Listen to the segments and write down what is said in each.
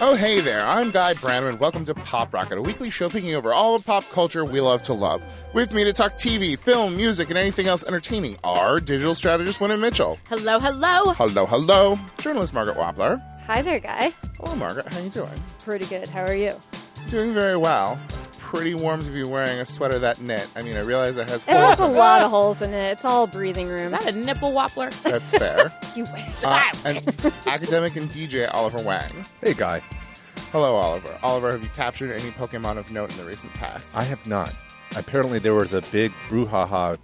Oh, hey there, I'm Guy Branum, and welcome to Pop Rocket, a weekly show picking over all the pop culture we love to love. With me to talk TV, film, music, and anything else entertaining are digital strategist Winna Mitchell. Hello, hello. Hello, hello. Journalist Margaret Wappler. Hi there, Guy. Hello, Margaret. How you doing? Pretty good. How are you? Doing very well. It's pretty warm to be wearing a sweater that knit. I mean, I realize it has It holes has a in lot of holes in it. It's all breathing room. Is that a nipple wappler? That's fair. You wish. And academic and DJ Oliver Wang. Hey, Guy. Hello, Oliver. Oliver, have you captured any Pokemon of note in the recent past? I have not. Apparently, there was a big brouhaha,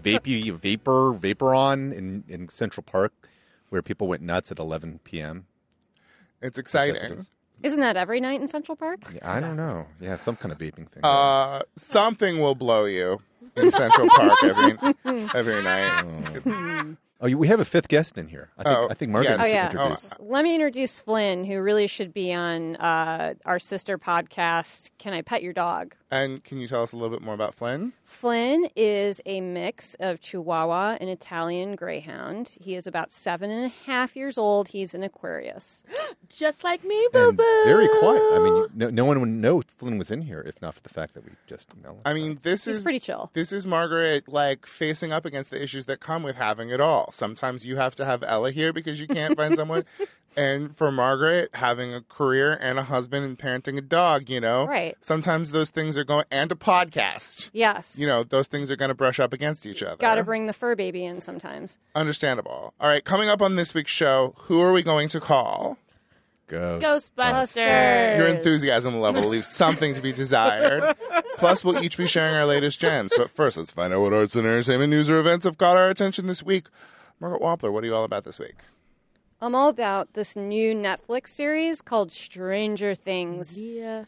Vaporon in Central Park, where people went nuts at 11 p.m. It's exciting. Isn't that every night in Central Park? Yeah, I don't know. Yeah, some kind of vaping thing. Something will blow you in Central Park every night. Oh, we have a fifth guest in here. I think Margaret yes. should Oh, yeah. introduce. Let me introduce Flynn, who really should be on our sister podcast, Can I Pet Your Dog? And can you tell us a little bit more about Flynn? Flynn is a mix of Chihuahua and Italian Greyhound. He is about 7.5 years old. He's an Aquarius. Just like me, boo-boo. And very quiet. I mean, no one would know Flynn was in here if not for the fact that we just know. I mean, He's pretty chill. This is Margaret, like, facing up against the issues that come with having it all. Sometimes you have to have Ella here because you can't find someone. And for Margaret, having a career and a husband and parenting a dog, you know? Right. Sometimes those things are going, and a podcast. Yes. You know, those things are going to brush up against each other. Got to bring the fur baby in sometimes. Understandable. All right, coming up on this week's show, who are we going to call? Ghostbusters. Your enthusiasm level leaves something to be desired. Plus, we'll each be sharing our latest gems. But first, let's find out what arts and entertainment news or events have caught our attention this week. Margaret Wappler, what are you all about this week? I'm all about this new Netflix series called Stranger Things. Yeah.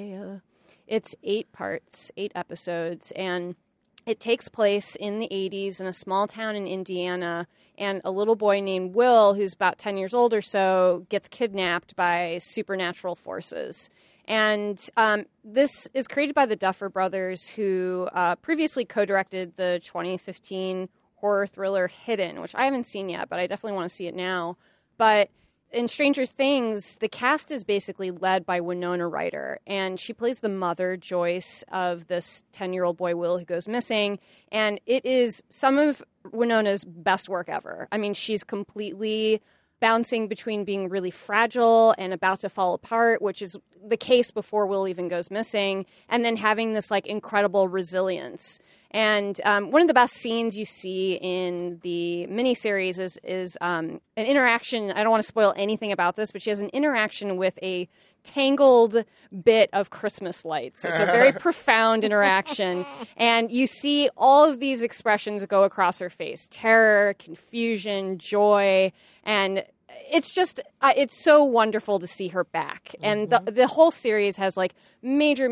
It's 8 parts, 8 episodes, and it takes place in the 80s in a small town in Indiana, and a little boy named Will, who's about 10 years old or so, gets kidnapped by supernatural forces. And this is created by the Duffer Brothers, who previously co-directed the 2015 horror thriller Hidden, which I haven't seen yet, but I definitely want to see it now. But in Stranger Things, the cast is basically led by Winona Ryder, and she plays the mother, Joyce, of this 10-year-old boy, Will, who goes missing. And it is some of Winona's best work ever. I mean, she's completely bouncing between being really fragile and about to fall apart, which is the case before Will even goes missing, and then having this, like, incredible resilience. And one of the best scenes you see in the miniseries is an interaction. I don't want to spoil anything about this, but she has an interaction with a tangled bit of Christmas lights. It's a very profound interaction. And you see all of these expressions go across her face: terror, confusion, joy, and it's just, it's so wonderful to see her back. And the whole series has, like, major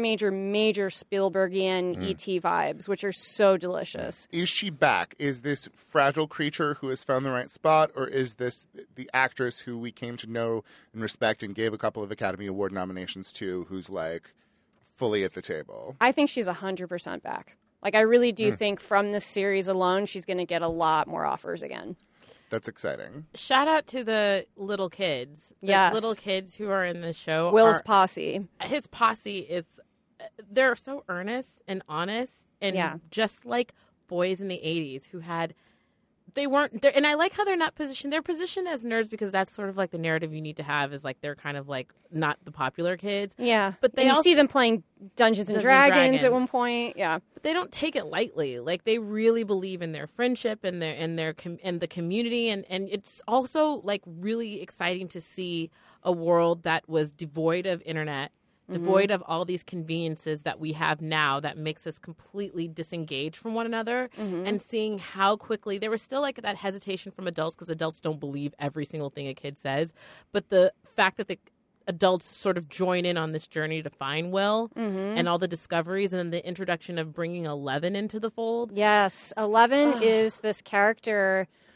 Spielbergian E.T. vibes, which are so delicious. Is she back? Is this fragile creature who has found the right spot, or is this the actress who we came to know and respect and gave a couple of Academy Award nominations to, who's, like, fully at the table? I think she's 100% back. Like, I really do think from this series alone, she's going to get a lot more offers again. That's exciting. Shout out to the little kids. The Yes. little kids who are in the show. Will's posse. His posse is, they're so earnest and honest, and just like boys in the 80s who had, they weren't there. And I like how they're not positioned. They're positioned as nerds because that's sort of like the narrative you need to have, is like they're kind of like not the popular kids. Yeah. But they and you also see them playing Dungeons and Dragons at one point. Yeah. But they don't take it lightly. Like, they really believe in their friendship and the community, and it's also, like, really exciting to see a world that was devoid of internet, devoid of all these conveniences that we have now that makes us completely disengaged from one another, and seeing how quickly there was still, like, that hesitation from adults, because adults don't believe every single thing a kid says, but the fact that the adults sort of join in on this journey to find Will and all the discoveries, and then the introduction of bringing Eleven into the fold. Yes. 11 is this character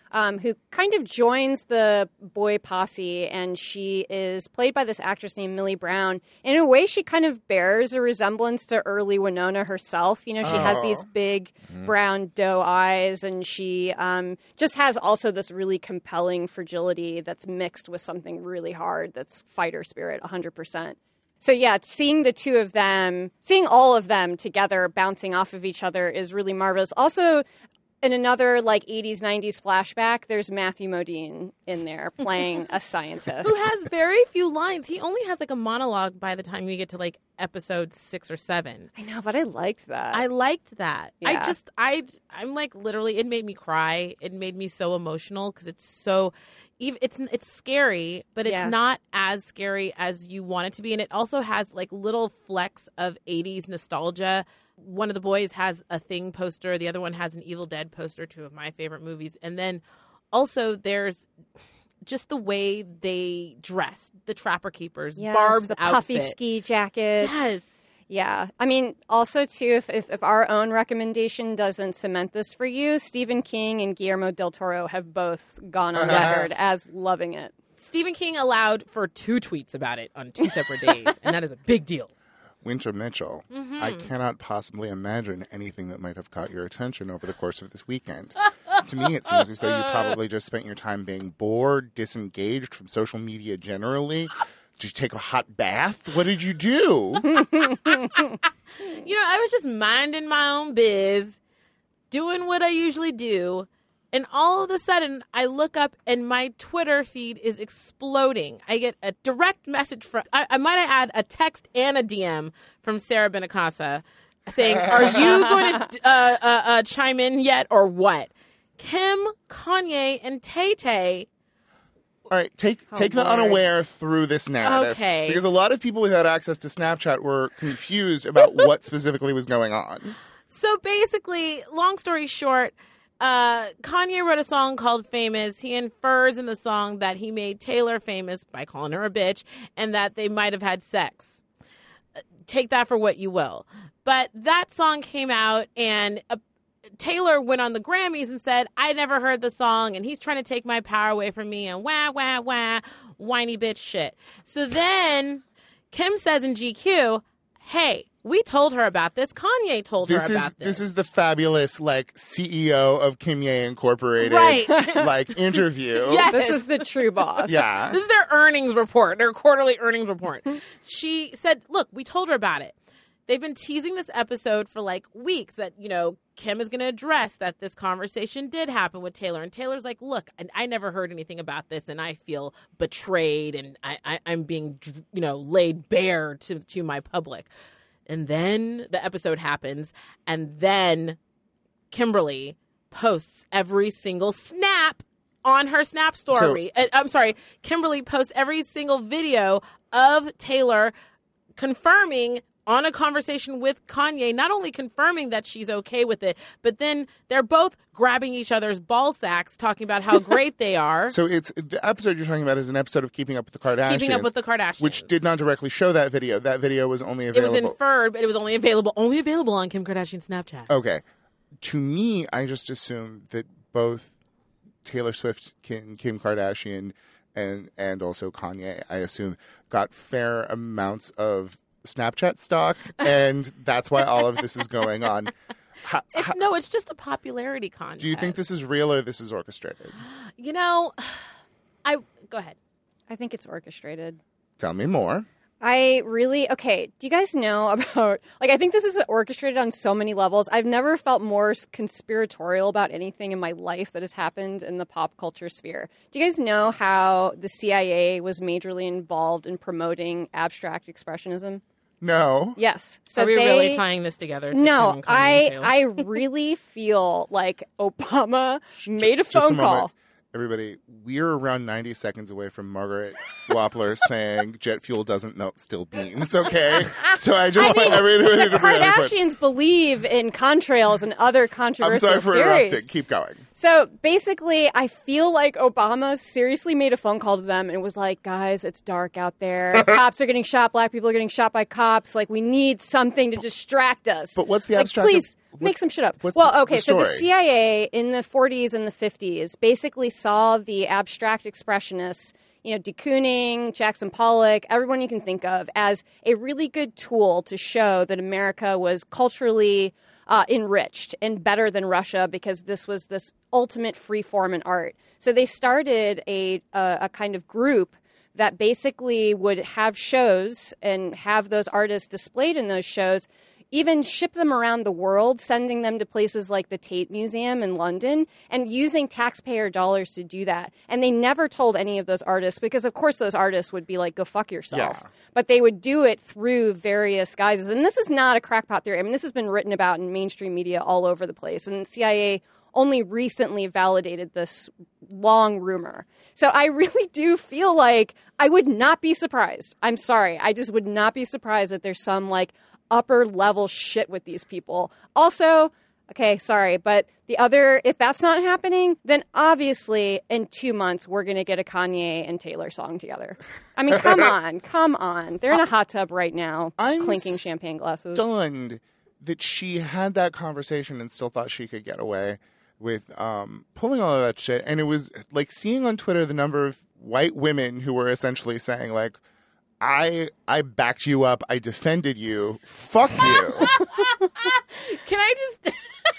who kind of joins the boy posse, and she is played by this actress named Millie Brown. In a way, she kind of bears a resemblance to early Winona herself. You know, she has these big brown doe eyes, and she just has also this really compelling fragility that's mixed with something really hard that's fighter spirit, 100%. So yeah, seeing the two of them, seeing all of them together bouncing off of each other is really marvelous. Also, in another like 80s, 90s flashback, there's Matthew Modine in there playing a scientist. Who has very few lines. He only has like a monologue by the time we get to like episode 6 or 7. I know, but I liked that. I liked that. Yeah. I'm like literally, it made me cry. It made me so emotional because it's so, it's scary, but it's not as scary as you want it to be. And it also has like little flecks of 80s nostalgia. One of the boys has a Thing poster. The other one has an Evil Dead poster, 2 of my favorite movies. And then also there's just the way they dress, the Trapper Keepers, Barb's the outfit. puffy ski jackets. Yes. Yeah. I mean, also, too, if our own recommendation doesn't cement this for you, Stephen King and Guillermo del Toro have both gone on record as loving it. Stephen King allowed for 2 tweets about it on 2 separate days, and that is a big deal. Winter Mitchell, I cannot possibly imagine anything that might have caught your attention over the course of this weekend. To me, it seems as though you probably just spent your time being bored, disengaged from social media generally. Did you take a hot bath? What did you do? I was just minding my own biz, doing what I usually do. And all of a sudden, I look up and my Twitter feed is exploding. I get a direct message from, I might add a text and a DM from Sarah Benacasa saying, are you going to chime in yet or what? Kim, Kanye, and Tay-Tay. All right, take the unaware through this narrative. Okay. Because a lot of people without access to Snapchat were confused about what specifically was going on. So basically, long story short, Kanye wrote a song called Famous. He infers in the song that he made Taylor famous by calling her a bitch and that they might have had sex. Take that for what you will. But that song came out and Taylor went on the Grammys and said, I never heard the song and he's trying to take my power away from me and wah, wah, wah, whiny bitch shit. So then Kim says in GQ, hey, we told her about this. Kanye told her about this. This is the fabulous, CEO of Kimye Incorporated, interview. Yes. This is the true boss. Yeah. This is their earnings report, their quarterly earnings report. She said, look, we told her about it. They've been teasing this episode for weeks that, Kim is going to address that this conversation did happen with Taylor. And Taylor's like, look, I never heard anything about this and I feel betrayed and I'm being, laid bare to my public. And then the episode happens, and then Kimberly posts every single snap on her Snap story. Kimberly posts every single video of Taylor confirming on a conversation with Kanye, not only confirming that she's okay with it, but then they're both grabbing each other's ball sacks, talking about how great they are. So it's the episode you're talking about is an episode of Keeping Up with the Kardashians. Keeping Up with the Kardashians. Which did not directly show that video. That video was only available. It was inferred, but it was only available on Kim Kardashian's Snapchat. Okay. To me, I just assumed that both Taylor Swift, Kim Kardashian, and also Kanye, I assume, got fair amounts of Snapchat stock, and that's why all of this is going on. It's just a popularity contest. Do you think this is real or this is orchestrated? Go ahead. I think it's orchestrated. Tell me more. Do you guys know about, I think this is orchestrated on so many levels. I've never felt more conspiratorial about anything in my life that has happened in the pop culture sphere. Do you guys know how the CIA was majorly involved in promoting abstract expressionism? No. Yes. So are we really tying this together? No, I really feel like Obama made a phone call. Everybody, we're around 90 seconds away from Margaret Wappler saying jet fuel doesn't melt steel beams, okay? So I just want everybody to bring Kardashians believe in contrails and other controversial I'm sorry for theories. interrupting. Keep going. So basically, I feel like Obama seriously made a phone call to them and was like, guys, it's dark out there. Cops are getting shot. Black people are getting shot by cops. We need something to distract us. But what's the abstract? make some shit up. what's Well, the okay, so the story? CIA in the 40s and the 50s basically saw the abstract expressionists, de Kooning, Jackson Pollock, everyone you can think of, as a really good tool to show that America was culturally enriched and better than Russia because this was this ultimate free form in art. So they started a kind of group that basically would have shows and have those artists displayed in those shows, even ship them around the world, sending them to places like the Tate Museum in London and using taxpayer dollars to do that. And they never told any of those artists because, of course, those artists would be like, go fuck yourself. Yeah. But they would do it through various guises. And this is not a crackpot theory. I mean, this has been written about in mainstream media all over the place. And CIA only recently validated this long rumor. So I really do feel like I would not be surprised. I'm sorry. I just would not be surprised that there's some like upper level shit with these people. Also, okay, sorry, but if that's not happening, then obviously in 2 months we're going to get a Kanye and Taylor song together. I mean, come on. They're in a hot tub right now, clinking champagne glasses. Stunned that she had that conversation and still thought she could get away with pulling all of that shit. And it was like seeing on Twitter the number of white women who were essentially saying like, I backed you up. I defended you. Fuck you. Can I just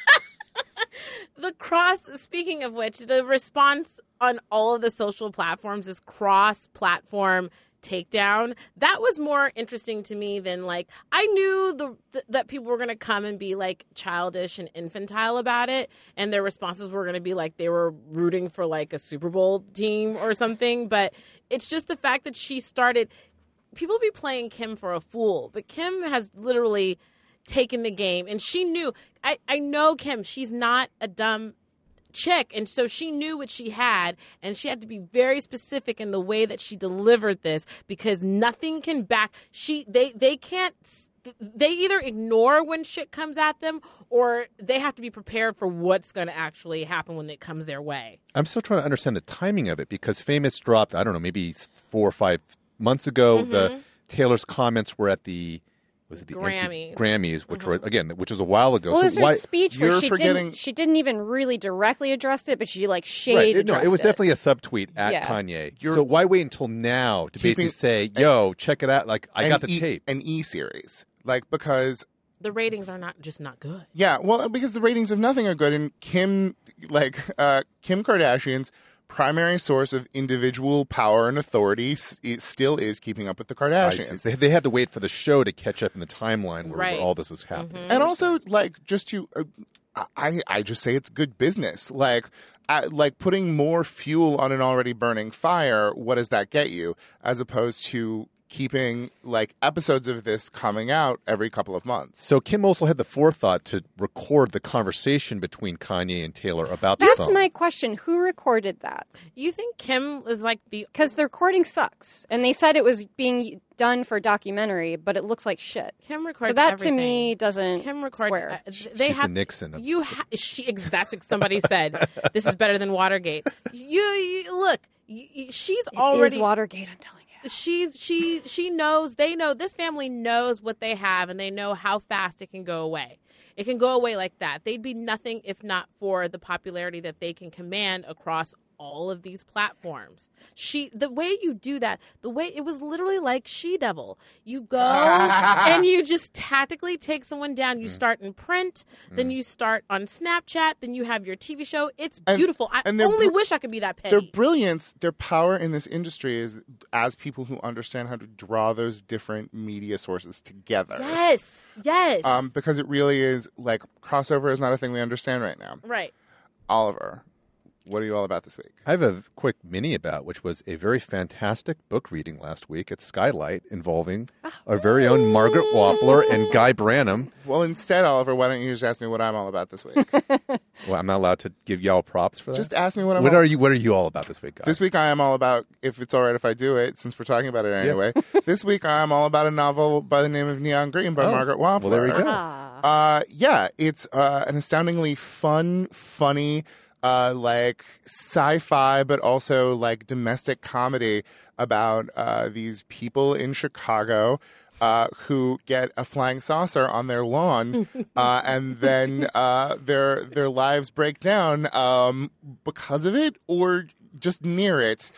speaking of which, the response on all of the social platforms is cross-platform takedown. That was more interesting to me than like I knew that people were going to come and be like childish and infantile about it, and their responses were going to be like they were rooting for like a Super Bowl team or something. But it's just the fact that she started. People be playing Kim for a fool, but Kim has literally taken the game, and she knew. I know Kim. She's not a dumb chick, and so she knew what she had, and she had to be very specific in the way that she delivered this because nothing can back. They can't. They either ignore when shit comes at them, or they have to be prepared for what's going to actually happen when it comes their way. I'm still trying to understand the timing of it because Famous dropped, I don't know, maybe 4 or 5 months ago. The Taylor's comments were at the Grammys, which were which was a while ago. Well, it was her speech where You're she forgetting- didn't even really directly address it, but she like shade No, addressed it was definitely a subtweet at Yeah. Kanye. So why wait until now to basically say, "Yo, check it out"? Like I got the tape. An E-series, like because The ratings are not good. yeah, well, because the ratings of nothing are good, and Kim Kardashian's primary source of individual power and authority still is keeping up with the Kardashians. They had to wait for the show to catch up in the timeline where all this was happening. And also, like, just to, I just say it's good business. Like putting more fuel on an already burning fire. What does that get you? As opposed to keeping like episodes of this coming out every couple of months. So Kim also had the forethought to record the conversation between Kanye and Taylor about the That's song. my question. Who recorded that? You think Kim is like the Because the recording sucks, and they said it was being done for a documentary, but it looks like shit. Kim records So that everything. to me doesn't Kim records. square. They She's have the Nixon of you. That's what somebody said. This is better than Watergate. You look. She's already Is Watergate, I'm telling you. She knows. They know. This family knows what they have, and they know how fast it can go away. It can go away like that. They'd be nothing if not for the popularity that they can command across all of these platforms. The way you do that, it was literally like She-Devil. You go and you just tactically take someone down. You start in print, then you start on Snapchat, then you have your TV show. It's beautiful. I only wish I could be that petty. Their brilliance, their power in this industry is as people who understand how to draw those different media sources together. Yes. Because it really is like crossover is not a thing we understand right now. Right. Oliver, what are you all about this week? I have a quick mini about, which was a very fantastic book reading last week at Skylight involving our very own Margaret Wappler and Guy Branum. Well, instead, Oliver, why don't you just ask me what I'm all about this week? Well, I'm not allowed to give y'all props for that. Just ask me what I'm What are you all about this week, Guy? This week I am all about, if it's all right if I do it, since we're talking about it anyway, this week I am all about a novel by the name of Neon Green by Margaret Wappler. Well, there we go. It's an astoundingly funny, like sci-fi, but also like domestic comedy about these people in Chicago who get a flying saucer on their lawn, and then their lives break down because of it or just near it.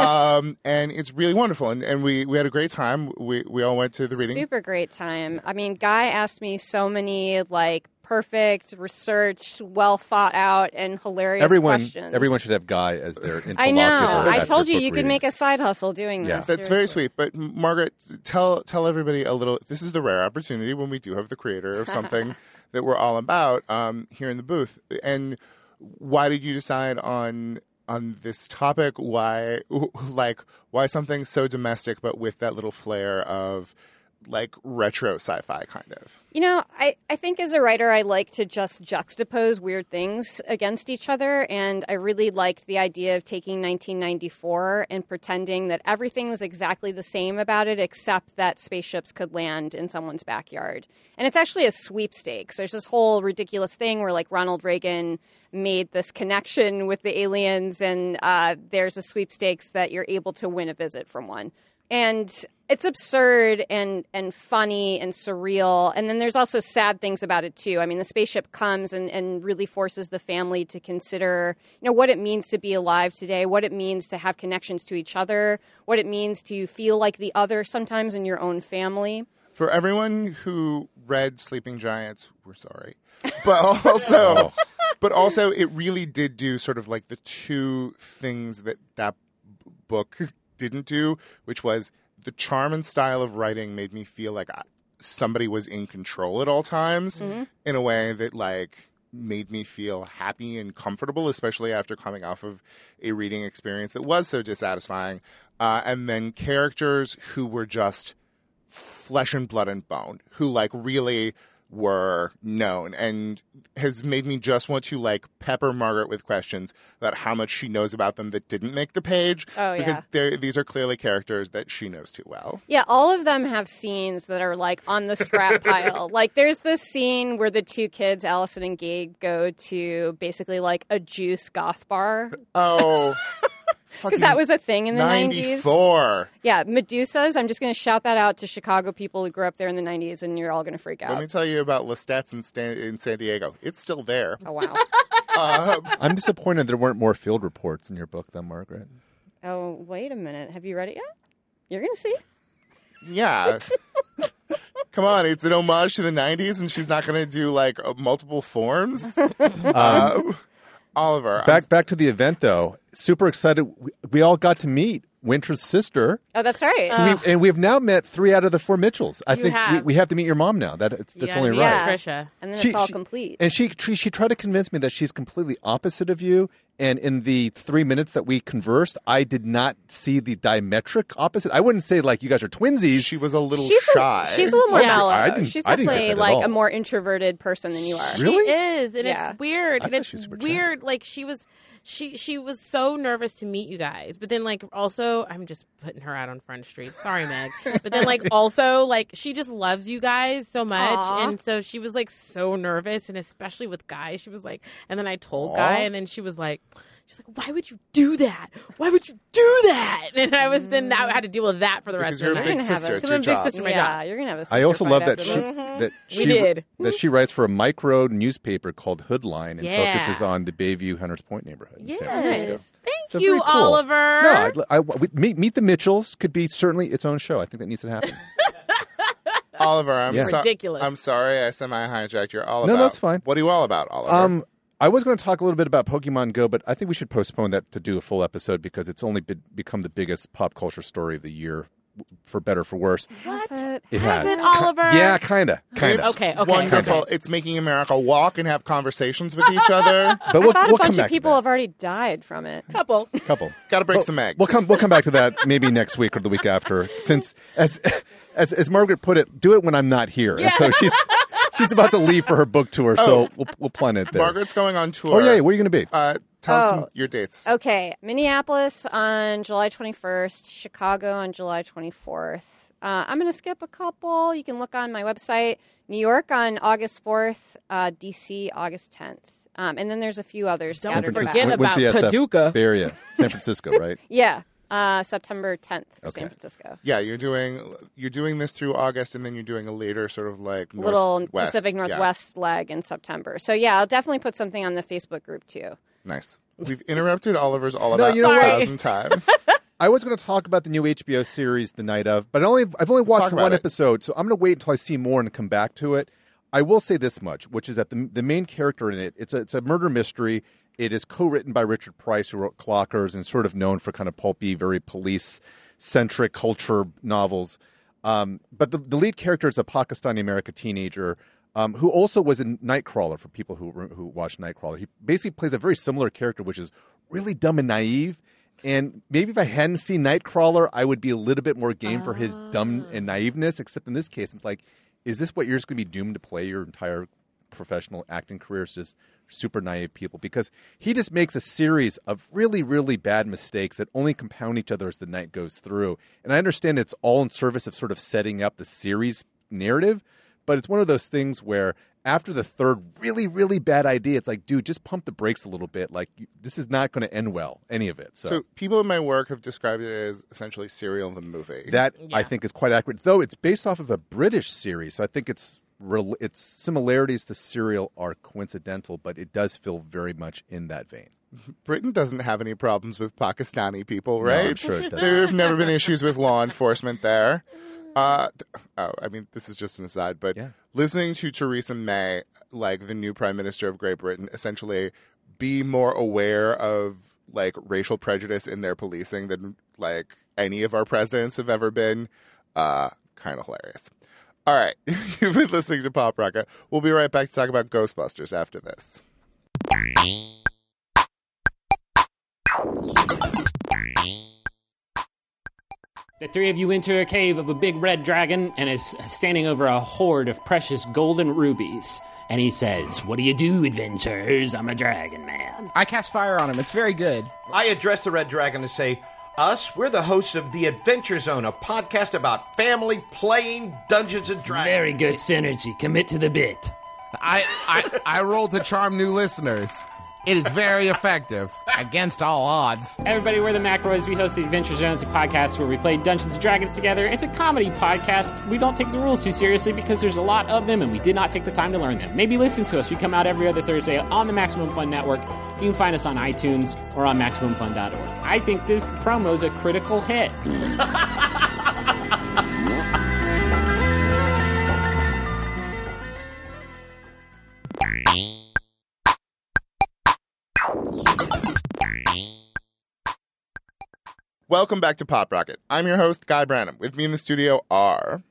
And it's really wonderful. And we had a great time. We all went to the reading. Super great time. I mean, Guy asked me so many, like, perfect, researched, well thought out, and hilarious questions. Everyone should have Guy as their interlocutor. I know. I at told their you book you could make a readings. side hustle doing this. That's very sweet. But Margaret, tell everybody a little. This is the rare opportunity when we do have the creator of something that we're all about here in the booth. And why did you decide on this topic? Why something so domestic but with that little flair of like retro sci-fi kind of? You know, I think as a writer, I like to just juxtapose weird things against each other. And I really liked the idea of taking 1994 and pretending that everything was exactly the same about it, except that spaceships could land in someone's backyard. And it's actually a sweepstakes. There's this whole ridiculous thing where, like, Ronald Reagan made this connection with the aliens, and there's a sweepstakes that you're able to win a visit from one. And it's absurd and funny and surreal. And then there's also sad things about it, too. I mean, the spaceship comes and really forces the family to consider, what it means to be alive today, what it means to have connections to each other, what it means to feel like the other sometimes in your own family. For everyone who read Sleeping Giants, we're sorry. But also, it really did do sort of like the two things that book didn't do, which was the charm and style of writing made me feel like somebody was in control at all times in a way that like made me feel happy and comfortable, especially after coming off of a reading experience that was so dissatisfying. And then characters who were just flesh and blood and bone, who like really were known, and has made me just want to like pepper Margaret with questions about how much she knows about them that didn't make the page. Oh, yeah. Because these are clearly characters that she knows too well. Yeah, all of them have scenes that are like on the scrap pile. Like there's this scene where the two kids, Allison and Gabe, go to basically like a juice goth bar. Oh. Because that was a thing in the 90s. 94. Yeah, Medusa's. I'm just going to shout that out to Chicago people who grew up there in the 90s, and you're all going to freak out. Let me tell you about Lestat's in San Diego. It's still there. Oh, wow. I'm disappointed there weren't more field reports in your book, though, Margaret. Oh, wait a minute. Have you read it yet? You're going to see. Yeah. Come on, it's an homage to the 90s, and she's not going to do, like, multiple forms? Oliver. Back to the event, though. Super excited. We all got to meet Winter's sister. Oh, that's right. So we have now met 3 out of the 4 Mitchells. I think have. we have to meet your mom now. That's only right. Yeah. Trisha. And then it's all complete. And she tried to convince me that she's completely opposite of you. And in the 3 minutes that we conversed, I did not see the diametric opposite. I wouldn't say like you guys are twinsies. She was a little shy. She's a little more mellow. I didn't She's get that definitely at like all. a more introverted person than you are. Really? She is, and Yeah. it's weird. I And thought it's she was super weird. Like she was so nervous to meet you guys, but then like also I'm just putting her out on Front Street. Sorry, Meg. But then like also like she just loves you guys so much, Aww. and so she was like so nervous, and especially with Guy, she was like. And then I told Guy, and then she was like. She's like, why would you do that? Why would you do that? And I had to deal with that for the rest Because of the you're a night. big sister. It's I'm a your big job. sister, my Yeah, job. you're going to have a sister I also fight love that after she this. that she writes for a micro newspaper called Hoodline and Yeah. focuses on the Bayview Hunters Point neighborhood in San Francisco. Yes. Thank So you, very cool. Oliver. No, Meet the Mitchells could be certainly its own show. I think that needs to happen. Oliver, I'm Yeah. Ridiculous. I'm sorry I semi-hijacked your all No, about. that's fine. What are you all about, Oliver? I was going to talk a little bit about Pokemon Go, but I think we should postpone that to do a full episode because it's only become the biggest pop culture story of the year, for better or for worse. What? It Has has. it, Oliver? Yeah, kind of. It's Okay. wonderful. It's making America walk and have conversations with each other. But I thought a come bunch back of to people that. have already died from it. Couple. Couple. Got to break some eggs. We'll come back to that maybe next week or the week after. Since as Margaret put it, do it when I'm not here. And so she's about to leave for her book tour, so we'll plan it there. Margaret's going on tour. Oh yeah, where are you going to be? Tell us your dates. Okay, Minneapolis on July 21st, Chicago on July 24th. I'm going to skip a couple. You can look on my website. New York on August 4th, DC August 10th. And then there's a few others Don't scattered forget about. about When's the SF Paducah. Bay Area, San Francisco, right? Yeah. September 10th for San Francisco. Yeah, you're doing this through August, and then you're doing a later sort of like little Pacific Northwest leg in September. So yeah, I'll definitely put something on the Facebook group too. Nice. We've interrupted Oliver's all about 1,000 times. I was going to talk about the new HBO series the night of, but I've only watched one episode, so I'm going to wait until I see more and come back to it. I will say this much, which is that the main character in it, it's a murder mystery. It is co-written by Richard Price, who wrote Clockers and sort of known for kind of pulpy, very police-centric culture novels. But the lead character is a Pakistani-American teenager who also was in Nightcrawler, for people who watch Nightcrawler. He basically plays a very similar character, which is really dumb and naive. And maybe if I hadn't seen Nightcrawler, I would be a little bit more game for his dumb and naiveness, except in this case, it's like, is this what you're just going to be doomed to play your entire professional acting career? It's just super naive people, because he just makes a series of really, really bad mistakes that only compound each other as the night goes through. And I understand it's all in service of sort of setting up the series narrative, but it's one of those things where after the third really, really bad idea, it's like, dude, just pump the brakes a little bit. Like, this is not going to end well, any of it. So people in my work have described it as essentially Serial the movie. That, I think, is quite accurate, though it's based off of a British series, so I think its similarities to Serial are coincidental, but it does feel very much in that vein. Britain doesn't have any problems with Pakistani people, right? No, I'm sure it doesn't. There have never been issues with law enforcement there. I mean, this is just an aside, but listening to Theresa May, like the new Prime Minister of Great Britain, essentially be more aware of like racial prejudice in their policing than like any of our presidents have ever been, kind of hilarious. All right, you've been listening to Pop Rocket. We'll be right back to talk about Ghostbusters after this. The three of you enter a cave of a big red dragon and is standing over a hoard of precious golden rubies. And he says, "What do you do, adventurers? I'm a dragon man." I cast fire on him. It's very good. I address the red dragon to say, we're the hosts of The Adventure Zone, a podcast about family playing Dungeons and Dragons. Very good synergy. Commit to the bit. I roll to charm new listeners. It is very effective, against all odds. Everybody, we're the McElroys. We host The Adventure Zone. It's a podcast where we play Dungeons & Dragons together. It's a comedy podcast. We don't take the rules too seriously because there's a lot of them, and we did not take the time to learn them. Maybe listen to us. We come out every other Thursday on the Maximum Fun Network. You can find us on iTunes or on MaximumFun.org. I think this promo's a critical hit. Welcome back to Pop Rocket. I'm your host, Guy Branum. With me in the studio are...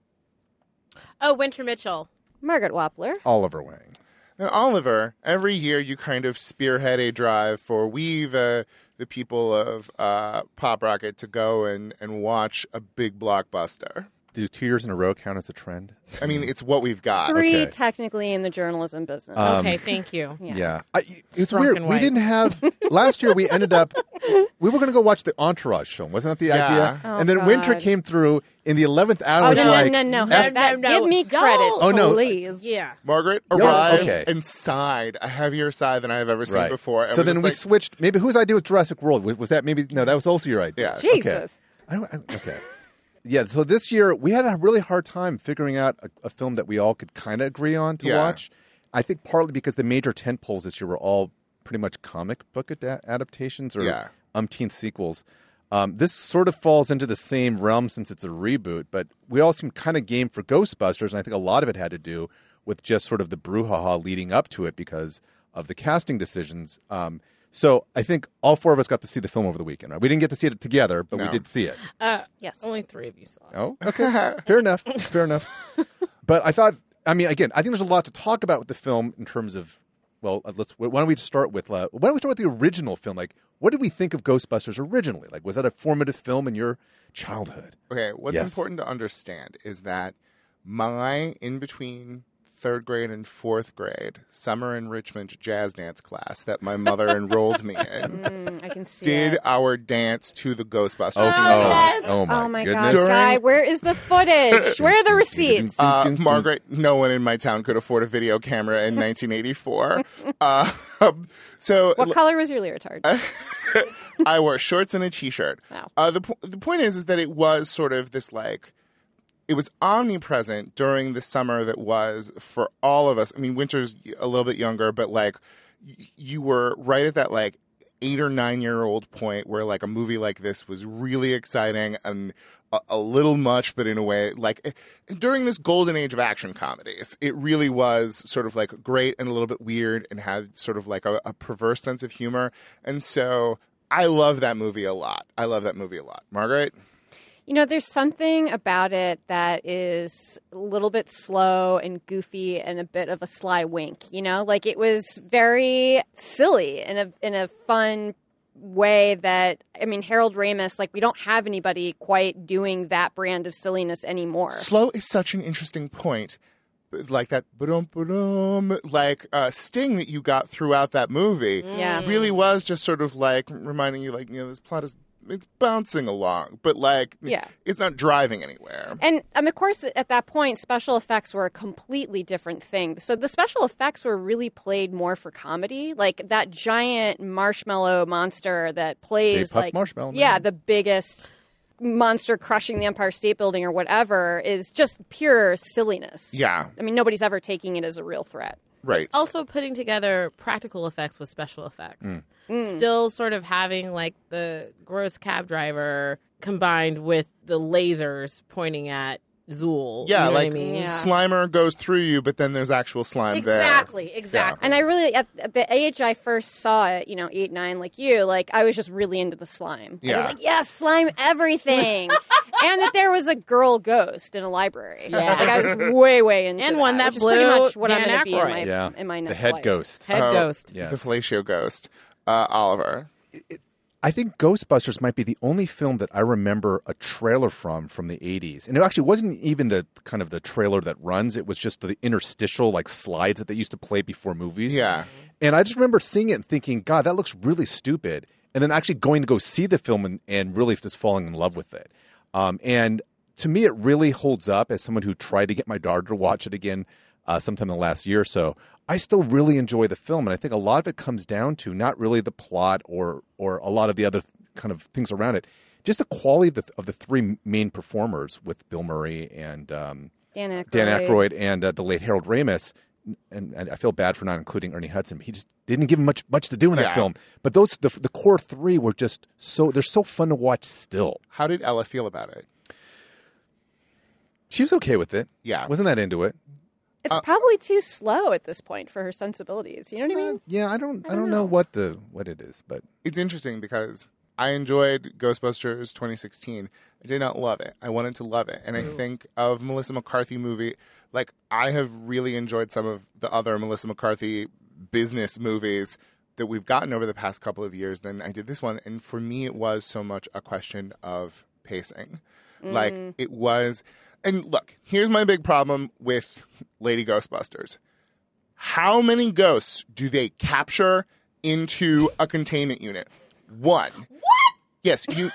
Winter Mitchell. Margaret Wappler. Oliver Wang. And Oliver, every year you kind of spearhead a drive for we, the people of Pop Rocket, to go and watch a big blockbuster. Do 2 years in a row count as a trend? I mean, it's what we've got. Three technically in the journalism business. Okay, thank you. Yeah. It's weird. We didn't have... Last year we ended up... We were going to go watch the Entourage film. Wasn't that the idea? Oh, and then God. Winter came through in the 11th hour. No. Give me credit, please. Yeah. Margaret arrived and sighed a heavier sigh than I have ever seen before. So then we switched. Maybe whose idea was Jurassic World? Was that maybe... No, that was also your idea. Yeah. Jesus. Okay. Yeah, so this year we had a really hard time figuring out a film that we all could kind of agree on to watch. I think partly because the major tentpoles this year were all pretty much comic book adaptations or umpteen sequels. This sort of falls into the same realm since it's a reboot, but we all seem kind of game for Ghostbusters, and I think a lot of it had to do with just sort of the brouhaha leading up to it because of the casting decisions. So I think all four of us got to see the film over the weekend. Right? We didn't get to see it together, but we did see it. Yes. Only three of you saw it. Oh, okay. Fair enough. But I thought, I mean, again, I think there's a lot to talk about with the film in terms of, well, why don't we start with the original film? Like, what did we think of Ghostbusters originally? Like, was that a formative film in your childhood? Okay, what's important to understand is that my in-between third grade and fourth grade summer enrichment jazz dance class that my mother enrolled me in I can see did it. our dance to the Ghostbusters Oh goodness. my God, Guy, where is the footage? Where are the receipts? Margaret, no one in my town could afford a video camera in 1984. What color was your leotard? I wore shorts and a T-shirt. Wow. The point is that it was sort of this it was omnipresent during the summer that was for all of us. I mean, Winter's a little bit younger, but you were right at that 8 or 9 year old point where a movie like this was really exciting and a little much, but in a way during this golden age of action comedies, it really was sort of great and a little bit weird and had sort of a perverse sense of humor. And so I love that movie a lot. Margaret? There's something about it that is a little bit slow and goofy and a bit of a sly wink, it was very silly in a fun way that, Harold Ramis, we don't have anybody quite doing that brand of silliness anymore. Slow is such an interesting point. That sting that you got throughout that movie really was just sort of reminding you this plot is it's bouncing along, but it's not driving anywhere. And of course, at that point, special effects were a completely different thing. So the special effects were really played more for comedy, that giant marshmallow monster that plays Marshmallow Man. Yeah, the biggest monster crushing the Empire State Building or whatever is just pure silliness. Yeah, nobody's ever taking it as a real threat. Right. Also putting together practical effects with special effects. Still sort of having the gross cab driver combined with the lasers pointing at Zool. Yeah, you know what I mean? Slimer goes through you, but then there's actual slime there. Exactly. Yeah. And I really, at the age I first saw it, 8, 9, like you, I was just really into the slime. Yeah. I was yes, slime everything. And that there was a girl ghost in a library. Yeah. I was way, way into And that, one that which is pretty blew much what I'm Dan going to be Aykroyd. in my next the head life. ghost. Head ghost. Yes. The fellatio ghost. Oliver. I think Ghostbusters might be the only film that I remember a trailer from the 80s. And it actually wasn't even the kind of the trailer that runs. It was just the interstitial slides that they used to play before movies. Yeah. And I just remember seeing it and thinking, God, that looks really stupid. And then actually going to go see the film and really just falling in love with it. And to me, it really holds up as someone who tried to get my daughter to watch it again sometime in the last year or so. I still really enjoy the film, and I think a lot of it comes down to not really the plot or a lot of the other kind of things around it, just the quality of the three main performers with Bill Murray and Dan Aykroyd. Dan Aykroyd and the late Harold Ramis. And I feel bad for not including Ernie Hudson. He just didn't give him much to do in that film. But the core three were just they're so fun to watch still. How did Ella feel about it? She was okay with it. Yeah. Wasn't that into it. It's probably too slow at this point for her sensibilities. You know what I mean? Yeah, I don't know what it is, but it's interesting because I enjoyed Ghostbusters 2016. I did not love it. I wanted to love it. And I think of Melissa McCarthy movie, I have really enjoyed some of the other Melissa McCarthy business movies that we've gotten over the past couple of years than I did this one. And for me, it was so much a question of pacing. It was... And look, here's my big problem with Lady Ghostbusters. How many ghosts do they capture into a containment unit? One. What? Yes, you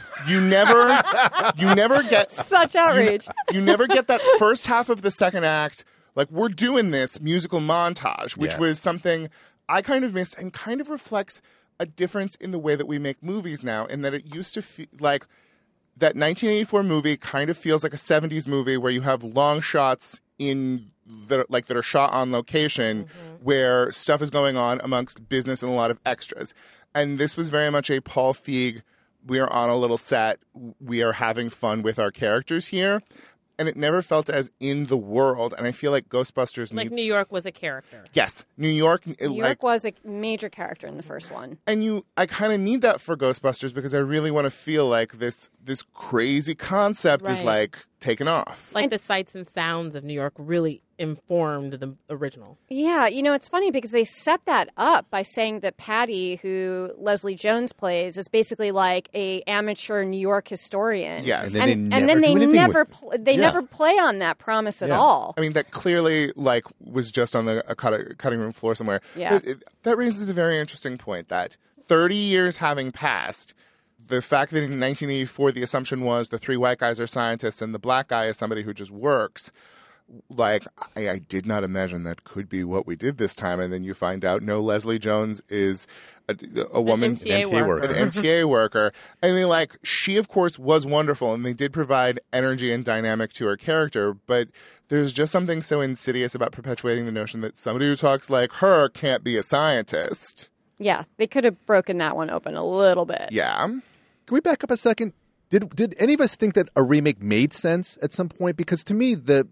never get such outrage. You never get that first half of the second act. We're doing this musical montage, which was something I kind of missed and kind of reflects a difference in the way that we make movies now, in that it used to feel that 1984 movie kind of feels like a 70s movie where you have long shots that are shot on location where stuff is going on amongst business and a lot of extras. And this was very much a Paul Feig, we are on a little set, we are having fun with our characters here. And it never felt as in the world. And I feel like Ghostbusters needs... New York was a character. Yes. New York... New York was a major character in the first one. And I kind of need that for Ghostbusters because I really want to feel like this crazy concept is taken off. The sights and sounds of New York really informed the original. Yeah, it's funny because they set that up by saying that Patty, who Leslie Jones plays, is basically a amateur New York historian. Yes. And then they never play on that promise at all. I mean, that clearly was just on a cutting room floor somewhere. Yeah. That raises a very interesting point that 30 years having passed, the fact that in 1984 the assumption was the three white guys are scientists and the black guy is somebody who just works, like, I did not imagine that could be what we did this time. And then you find out, no, Leslie Jones is a woman, an MTA worker. And they like, she of course was wonderful, and they did provide energy and dynamic to her character, but there's just something so insidious about perpetuating the notion that somebody who talks like her can't be a scientist. Yeah, they could have broken that one open a little bit. Yeah. Can we back up a second? Did any of us think that a remake made sense at some point? Because to me, the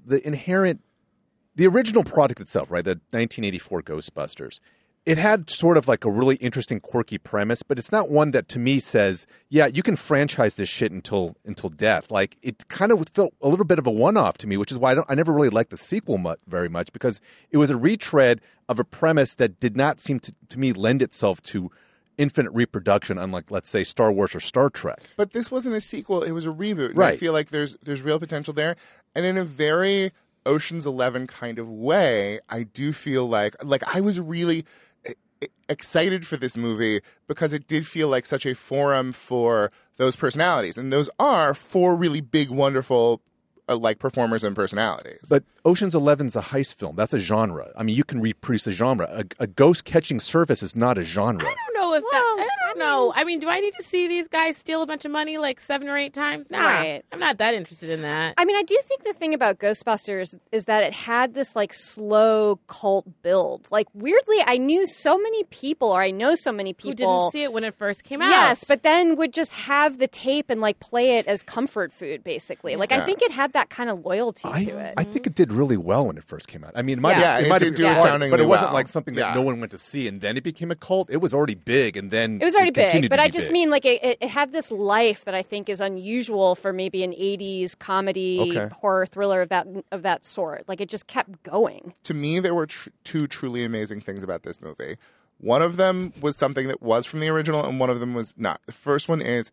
original product itself, right, the 1984 Ghostbusters, it had sort of like a really interesting, quirky premise, but it's not one that to me says, yeah, you can franchise this shit until death. Like, it kind of felt a little bit of a one-off to me, which is why I never really liked the sequel very much, because it was a retread of a premise that did not seem to me lend itself to infinite reproduction, unlike, let's say, Star Wars or Star Trek. But this wasn't a sequel; it was a reboot. And right. I feel like there's real potential there, and in a very Ocean's 11 kind of way, I do feel like I was really excited for this movie because it did feel like such a forum for those personalities, and those are four really big, wonderful like performers and personalities. But Ocean's 11's a heist film. That's a genre. I mean, you can reproduce a genre. A ghost catching service is not a genre. I don't know if I don't know. I mean, do I need to see these guys steal a bunch of money like 7 or 8 times? Nah, right. I'm not that interested in that. I mean, I do think the thing about Ghostbusters is that it had this like slow cult build. Like, weirdly, I know so many people who didn't see it when it first came out. Yes, but then would just have the tape and like play it as comfort food, basically. Like, I think it had that kind of loyalty to it. I think it did really well when it first came out. I mean, it did do astoundingly but it wasn't well. like something that no one went to see, and then it became a cult. It was already big, and then it was already big. But I just big. mean like it had this life that I think is unusual for maybe an 80s comedy horror thriller of that sort. Like, it just kept going. To me, there were two truly amazing things about this movie. One of them was something that was from the original, and one of them was not. The first one is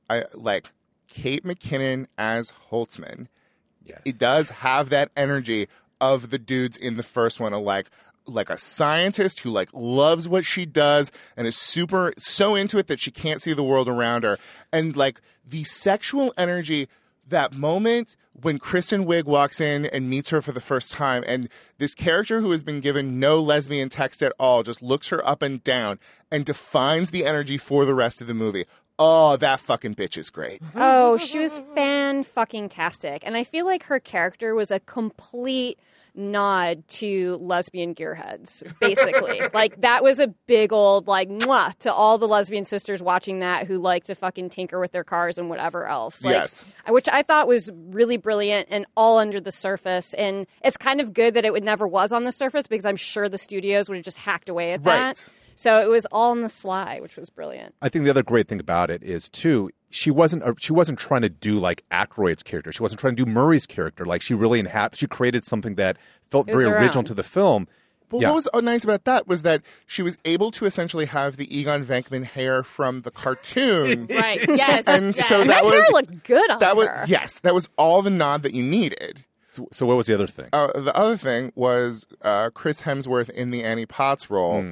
Kate McKinnon as Holtzman. Yes. It does have that energy of the dudes in the first one, like a scientist who like loves what she does and is so into it that she can't see the world around her. And like the sexual energy, that moment when Kristen Wiig walks in and meets her for the first time, and this character who has been given no lesbian text at all just looks her up and down and defines the energy for the rest of the movie. Oh, that fucking bitch is great. Oh, she was fan-fucking-tastic. And I feel like her character was a complete nod to lesbian gearheads, basically. Like, that was a big old, like, mwah, to all the lesbian sisters watching that who like to fucking tinker with their cars and whatever else. Like, yes. Which I thought was really brilliant and all under the surface. And it's kind of good that it never was on the surface, because I'm sure the studios would have just hacked away at that. Right. So it was all on the sly, which was brilliant. I think the other great thing about it is, too, she wasn't trying to do like Aykroyd's character. She wasn't trying to do Murray's character. Like, she really she created something that felt very original to the film. But what was nice about that was that she was able to essentially have the Egon Venkman hair from the cartoon. Right. Yes. And yes. so And that hair looked good on her. Yes, that was all the nod that you needed. So what was the other thing? The other thing was Chris Hemsworth in the Annie Potts role,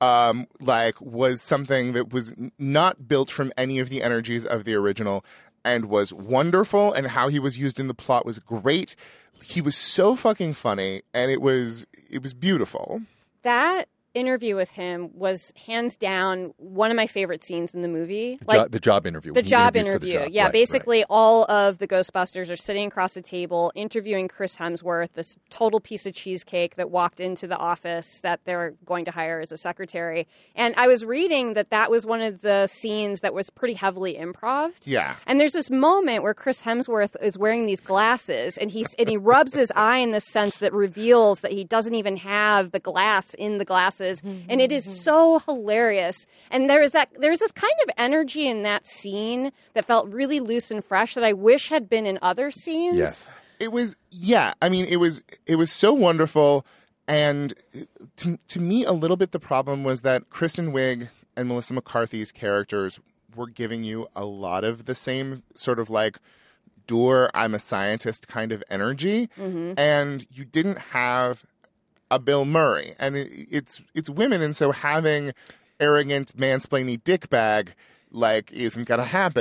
was something that was not built from any of the energies of the original, and was wonderful, and how he was used in the plot was great. He was so fucking funny, and it was beautiful. That interview with him was hands down one of my favorite scenes in the movie. The job interview. The job interview. Yeah, right, basically all of the Ghostbusters are sitting across the table interviewing Chris Hemsworth, this total piece of cheesecake that walked into the office that they're going to hire as a secretary. And I was reading that was one of the scenes that was pretty heavily improv. Yeah. And there's this moment where Chris Hemsworth is wearing these glasses, and he rubs his eye in this sense that reveals that he doesn't even have the glass in the glasses. And it is so hilarious. And there's this kind of energy in that scene that felt really loose and fresh that I wish had been in other scenes. Yes. It was, yeah. I mean, it was so wonderful. And to me, a little bit the problem was that Kristen Wiig and Melissa McCarthy's characters were giving you a lot of the same sort of like, I'm a scientist kind of energy. Mm-hmm. And you didn't have a Bill Murray, and it's women, and so having arrogant mansplaining dickbag isn't gonna happen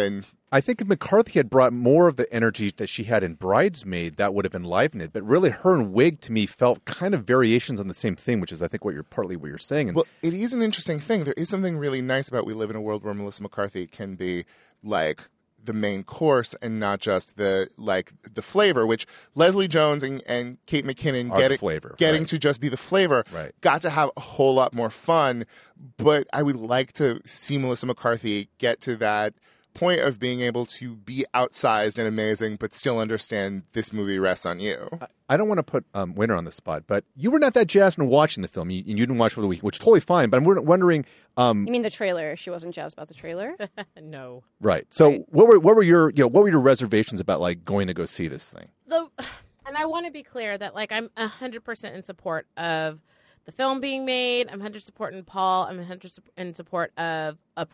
I think if McCarthy had brought more of the energy that she had in Bridesmaid, that would have enlivened it. But really, her and Wig, to me, felt kind of variations on the same thing, which is, I think, partly what you're saying. And well, it is an interesting thing. There is something really nice about we live in a world where Melissa McCarthy can be like the main course and not just the flavor, which Leslie Jones and Kate McKinnon getting to just be the flavor got to have a whole lot more fun. But I would like to see Melissa McCarthy get to that point of being able to be outsized and amazing, but still understand this movie rests on you. I don't want to put Winter on the spot, but you were not that jazzed when watching the film. You didn't watch it for the week, which is totally fine. But I'm wondering. You mean the trailer? She wasn't jazzed about the trailer. No. Right. So what were your reservations about like going to go see this thing? And I want to be clear that like I'm 100% in support of the film being made. I'm 100% supporting Paul. I'm 100% in support of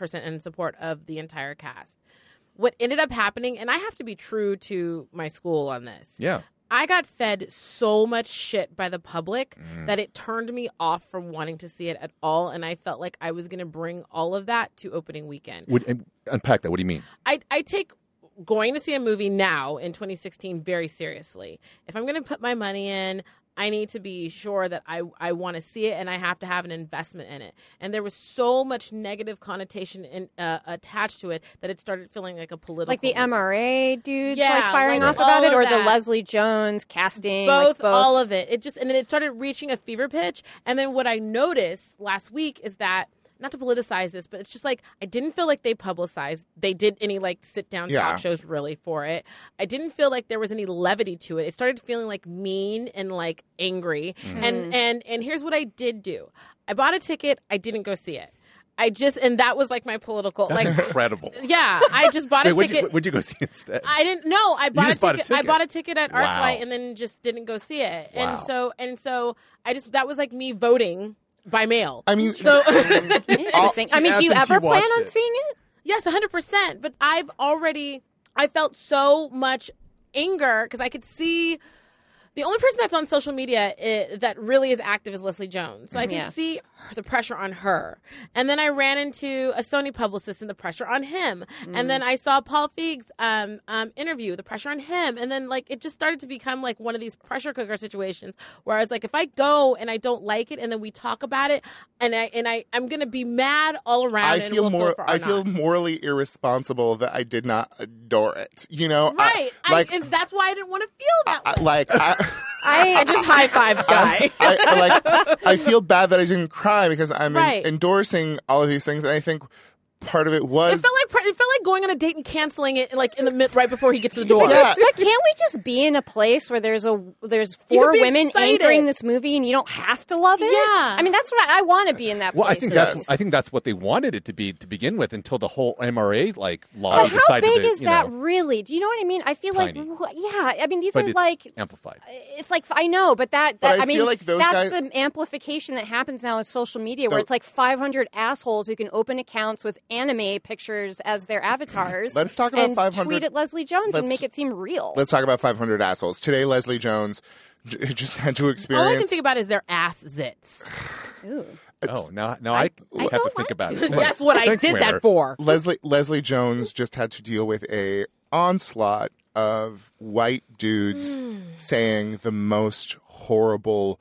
the entire cast. What ended up happening, and I have to be true to my school on this. Yeah. I got fed so much shit by the public that it turned me off from wanting to see it at all, and I felt like I was going to bring all of that to opening weekend. Unpack that. What do you mean? I take going to see a movie now in 2016 very seriously. If I'm going to put my money in, I need to be sure that I want to see it, and I have to have an investment in it. And there was so much negative connotation attached to it that it started feeling like a political... Like the MRA dudes yeah, firing off about it, or the Leslie Jones casting? Both, all of it. And then it started reaching a fever pitch. And then what I noticed last week is that, not to politicize this, but it's just like I didn't feel like they publicized. They did any like sit down talk shows really for it. I didn't feel like there was any levity to it. It started feeling like mean and like angry. And here's what I did do. I bought a ticket. I didn't go see it. And that was like my political. That's like incredible. Yeah, I just bought a ticket. What'd you go see instead? I didn't know. I bought a ticket. I bought a ticket at Wow. ArcLight and then just didn't go see it. Wow. And so that was like me voting by mail. I mean, so interesting. I mean, do you ever plan on seeing it? Yes, 100%. But I felt so much anger because I could see the only person that's on social media that really is active is Leslie Jones. So I can see the pressure on her. And then I ran into a Sony publicist and the pressure on him. And then I saw Paul Feig's interview, the pressure on him. And then like it just started to become like one of these pressure cooker situations where I was like, if I go and I don't like it and then we talk about it and I'm going to be mad all around. I feel morally irresponsible that I did not adore it. You know, right? And that's why I didn't want to feel that way. I just high-five guy. I feel bad that I didn't cry because I'm endorsing all of these things, and I think part of it was it felt like going on a date and canceling it like in the right before he gets to the door. Yeah. But can't we just be in a place where there's 4 women anchoring this movie and you don't have to love it? Yeah. I mean, that's what I want to be in that place. Well, I think that's what they wanted it to be to begin with until the whole MRA law but decided. How big is that really? Do you know what I mean? I feel tiny. I mean, these but are it's like amplified. It's like I know, but I mean, feel like those that's guys... the amplification that happens now with social media, where it's like 500 assholes who can open accounts with anime pictures as their avatars. Let's talk about 500. Tweet at Leslie Jones and make it seem real. Let's talk about 500 assholes. Today, Leslie Jones just had to experience. All I can think about is their ass zits. Ooh. Now I have to think about it. That's what I did that for. Leslie Jones just had to deal with a onslaught of white dudes saying the most horrible,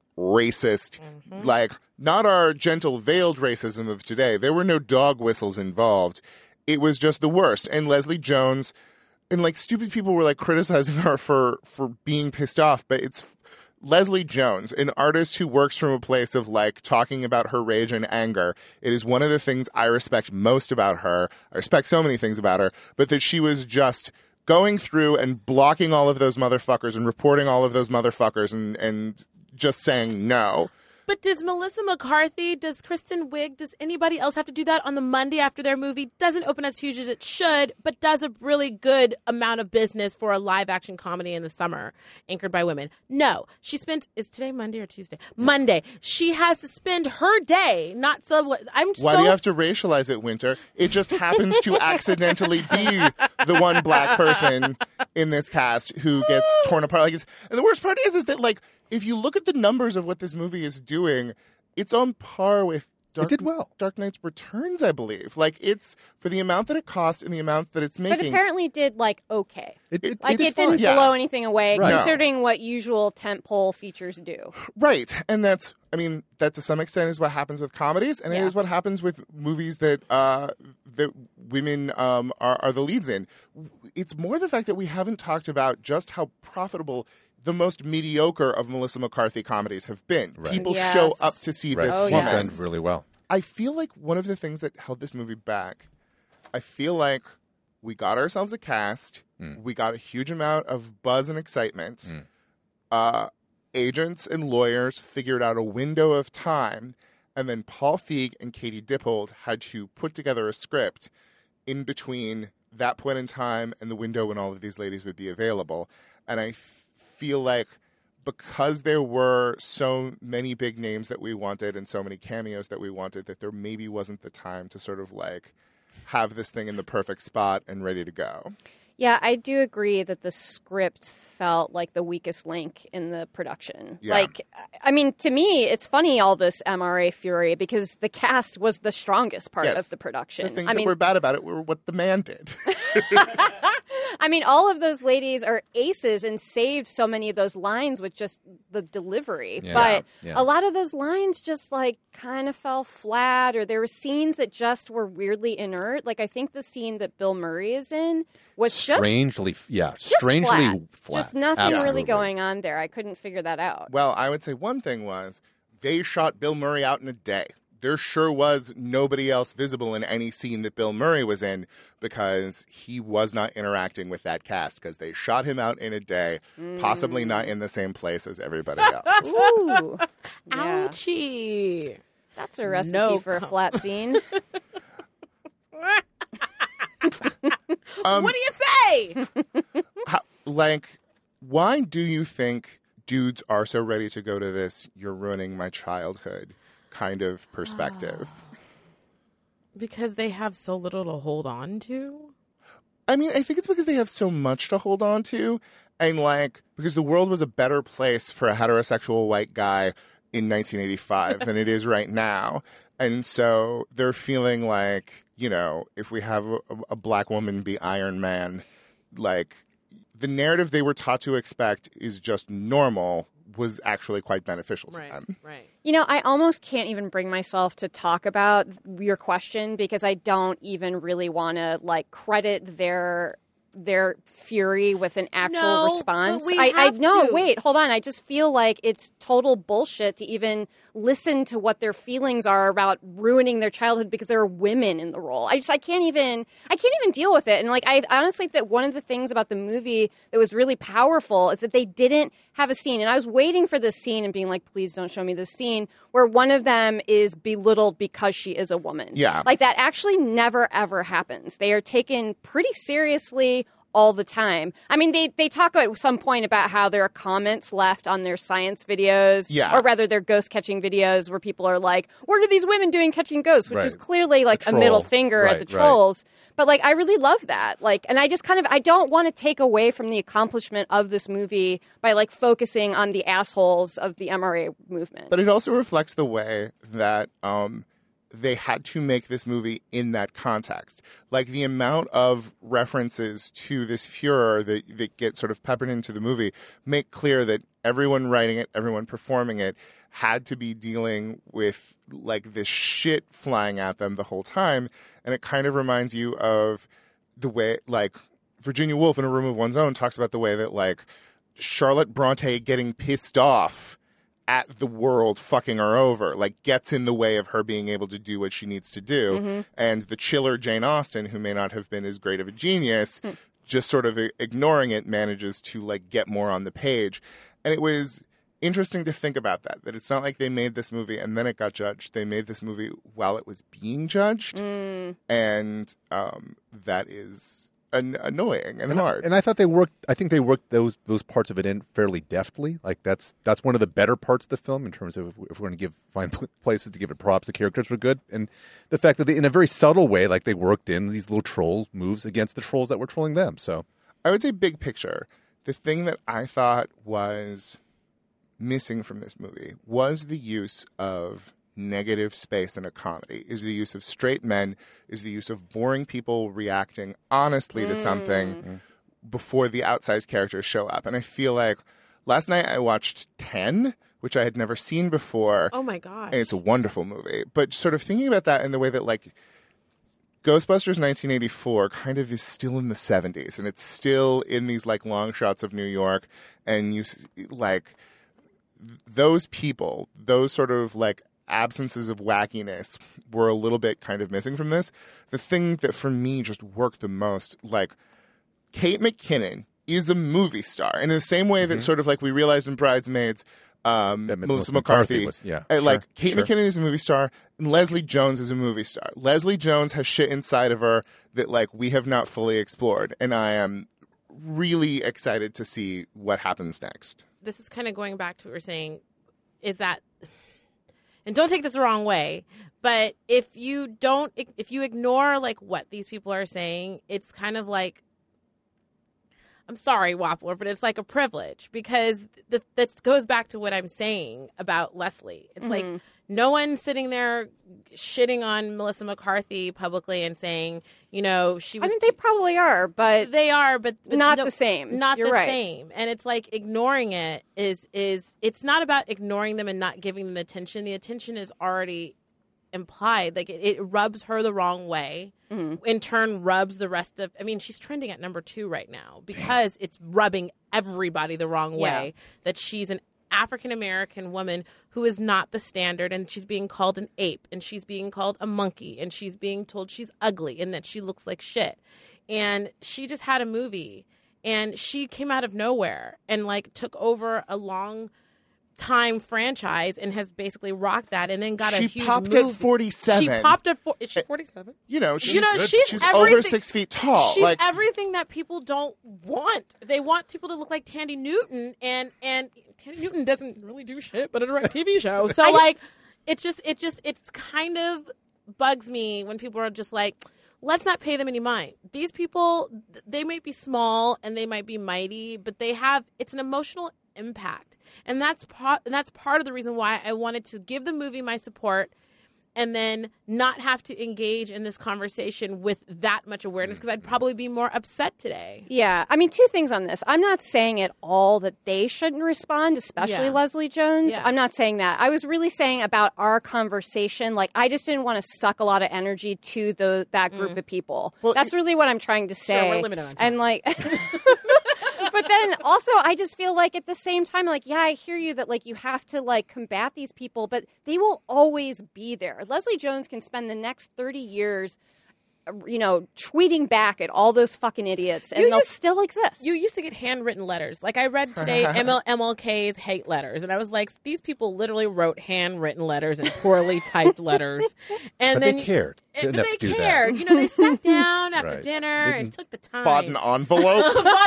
racist, like not our gentle veiled racism of today. There were no dog whistles involved. It was just the worst. And Leslie Jones and like stupid people were like criticizing her for being pissed off, but it's Leslie Jones, an artist who works from a place of like talking about her rage and anger. It is one of the things I respect most about her. I respect so many things about her, but that she was just going through and blocking all of those motherfuckers and reporting all of those motherfuckers and just saying no. But does Melissa McCarthy, does Kristen Wiig, does anybody else have to do that on the Monday after their movie? Doesn't open as huge as it should, but does a really good amount of business for a live-action comedy in the summer anchored by women. No. She spent, is today Monday or Tuesday? Monday. She has to spend her day, not Why do you have to racialize it, Winter? It just happens to accidentally be the one black person in this cast who gets torn apart. And the worst part is that, like, if you look at the numbers of what this movie is doing, it's on par with It did well. Dark Knight's Returns, I believe. Like, it's for the amount that it cost and the amount that it's making. But apparently it did, like, okay. It didn't fine. blow anything away, Right. considering what usual tentpole features do. Right. And that to some extent is what happens with comedies, and it is what happens with movies that that women are the leads in. It's more the fact that we haven't talked about just how profitable the most mediocre of Melissa McCarthy comedies have been. Right. People Yes. show up to see this Oh, woman. yes. She's done really well. I feel like one of the things that held this movie back, I feel like we got ourselves a cast. We got a huge amount of buzz and excitement. Agents and lawyers figured out a window of time, and then Paul Feig and Katie Dippold had to put together a script in between that point in time and the window when all of these ladies would be available. And I feel like because there were so many big names that we wanted and so many cameos that we wanted, that there maybe wasn't the time to sort of like have this thing in the perfect spot and ready to go. Yeah, I do agree that the script felt like the weakest link in the production. Yeah. Like, I mean, to me, it's funny, all this MRA fury, because the cast was the strongest part of the production. The things that were bad about it were what the man did. I mean, all of those ladies are aces and saved so many of those lines with just the delivery. Yeah. But Yeah. a lot of those lines just like kind of fell flat, or there were scenes that just were weirdly inert. Like, I think the scene that Bill Murray is in was strangely flat. Just nothing Absolutely. really going on there. I couldn't figure that out. Well, I would say one thing was they shot Bill Murray out in a day. There sure was nobody else visible in any scene that Bill Murray was in because he was not interacting with that cast because they shot him out in a day, possibly not in the same place as everybody else. Ooh. Yeah. Ouchie. That's a recipe for a flat scene. What do you say? Why do you think dudes are so ready to go to this "you're ruining my childhood" kind of perspective? Because they have so little to hold on to. I mean, I think it's because they have so much to hold on to, and because the world was a better place for a heterosexual white guy in 1985 than it is right now. And so they're feeling like, if we have a black woman be Iron Man, like the narrative they were taught to expect is just normal was actually quite beneficial to them. Right. I almost can't even bring myself to talk about your question because I don't even really want to credit their fury with an actual response. Wait, hold on. I just feel like it's total bullshit to even listen to what their feelings are about ruining their childhood because there are women in the role. I can't even deal with it. And I honestly think that one of the things about the movie that was really powerful is that they didn't have a scene. And I was waiting for this scene and being like, please don't show me this scene where one of them is belittled because she is a woman. Yeah. That actually never ever happens. They are taken pretty seriously all the time. I mean, they talk at some point about how there are comments left on their science videos, or rather their ghost catching videos where people are like, what are these women doing catching ghosts? Which is clearly a middle finger at the trolls. But I really love that. And I just I don't want to take away from the accomplishment of this movie by focusing on the assholes of the MRA movement. But it also reflects the way that they had to make this movie in that context. The amount of references to this furor that get sort of peppered into the movie make clear that everyone writing it, everyone performing it, had to be dealing with this shit flying at them the whole time. And it kind of reminds you of the way Virginia Woolf in A Room of One's Own talks about the way that Charlotte Bronte getting pissed off at the world fucking her over, gets in the way of her being able to do what she needs to do. Mm-hmm. And the chiller Jane Austen, who may not have been as great of a genius, just sort of ignoring it, manages to get more on the page. And it was interesting to think about that it's not like they made this movie and then it got judged. They made this movie while it was being judged. And that is annoying and hard. And I thought I think they worked those parts of it in fairly deftly. That's one of the better parts of the film in terms of if we're going to find places to give it props. The characters were good, and the fact that they, in a very subtle way, they worked in these little troll moves against the trolls that were trolling them. So I would say big picture, the thing that I thought was missing from this movie was the use of negative space in a comedy, is the use of straight men, is the use of boring people reacting honestly to something before the outsized characters show up. And I feel like last night I watched 10, which I had never seen before. Oh my gosh. And it's a wonderful movie. But sort of thinking about that in the way that, like, Ghostbusters 1984 kind of is still in the 70s, and it's still in these, like, long shots of New York, and you, like, those people, those sort of, like, absences of wackiness were a little bit kind of missing from this. The thing that for me just worked the most, like, Kate McKinnon is a movie star. And in the same way that sort of like we realized in Bridesmaids, Melissa McCarthy was, like Kate McKinnon is a movie star and Leslie Jones is a movie star. Leslie Jones has shit inside of her that like we have not fully explored. And I am really excited to see what happens next. This is kind of going back to what we're saying, is that, and don't take this the wrong way, but if you ignore like what these people are saying, it's kind of like, I'm sorry, Wappler, but it's like a privilege, because that goes back to what I'm saying about Leslie. It's like no one sitting there shitting on Melissa McCarthy publicly and saying, you know, she was. I mean, they probably are, but they are, but not the same. Not You're the right. same. And it's like ignoring it is it's not about ignoring them and not giving them attention. The attention is already implied. Like it rubs her the wrong way. In turn rubs the rest of, I mean, she's trending at number 2 right now because it's rubbing everybody the wrong way that she's an African-American woman who is not the standard, and she's being called an ape, and she's being called a monkey, and she's being told she's ugly and that she looks like shit. And she just had a movie, and she came out of nowhere and like took over a long time franchise and has basically rocked that, and then got a huge She popped movie. at 47. She popped at is she 47? You know, she's she's over 6 feet tall. She's like everything that people don't want. They want people to look like Tandy Newton, and Tandy Newton doesn't really do shit but a direct TV show. So it's kind of bugs me when people are just like, let's not pay them any mind. These people, they might be small and they might be mighty, but it's an emotional impact. And that's part of the reason why I wanted to give the movie my support and then not have to engage in this conversation with that much awareness, because I'd probably be more upset today. Yeah. I mean, 2 things on this. I'm not saying at all that they shouldn't respond, especially Leslie Jones. Yeah. I'm not saying that. I was really saying about our conversation. Like, I just didn't want to suck a lot of energy to that group of people. Well, that's really what I'm trying to say. Sure, we're limited on time. And like... But then also, I just feel like at the same time, like, yeah, I hear you that, like, you have to, like, combat these people, but they will always be there. Leslie Jones can spend the next 30 years, you know, tweeting back at all those fucking idiots, and they'll still exist. You used to get handwritten letters. Like, I read today MLK's hate letters, and I was like, these people literally wrote handwritten letters and poorly typed letters. And but then they cared. But they cared. You know, they sat down after dinner and took the time. bought an envelope.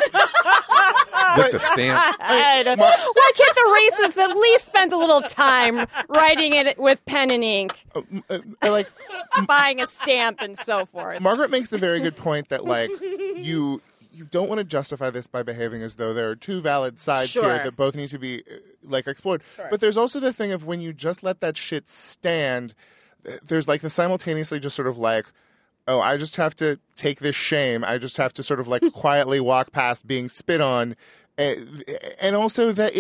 With the stamp. Why can't the racists at least spend a little time writing it with pen and ink, Like buying a stamp and so forth? Margaret makes a very good point that like you don't want to justify this by behaving as though there are 2 valid sides here that both need to be like explored. Sure. But there's also the thing of when you just let that shit stand, there's like the simultaneously just sort of like, oh, I just have to take this shame. I just have to sort of like quietly walk past being spit on. And also that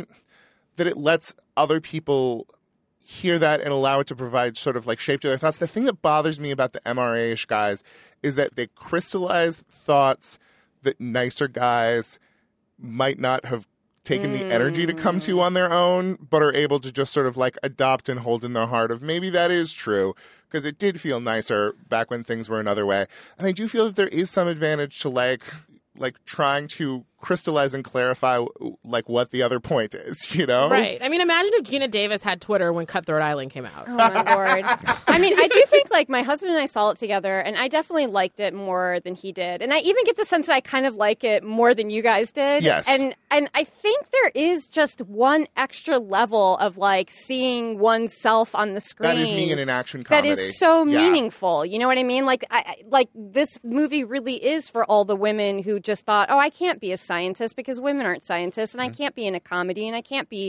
it lets other people hear that and allow it to provide sort of like shape to their thoughts. The thing that bothers me about the MRA-ish guys is that they crystallize thoughts that nicer guys might not have taken the energy to come to on their own, but are able to just sort of like adopt and hold in their heart of maybe that is true, because it did feel nicer back when things were another way. And I do feel that there is some advantage to like trying to crystallize and clarify like what the other point is, you know? Right. I mean, imagine if Gina Davis had Twitter when Cutthroat Island came out. Oh my Lord. I mean, I do think like my husband and I saw it together, and I definitely liked it more than he did. And I even get the sense that I kind of like it more than you guys did. Yes. And I think there is just one extra level of like seeing oneself on the screen. That is me in an action comedy. That is so meaningful. You know what I mean? Like, like this movie really is for all the women who just thought, oh, I can't be a scientist because women aren't scientists, and I can't be in a comedy, and I can't be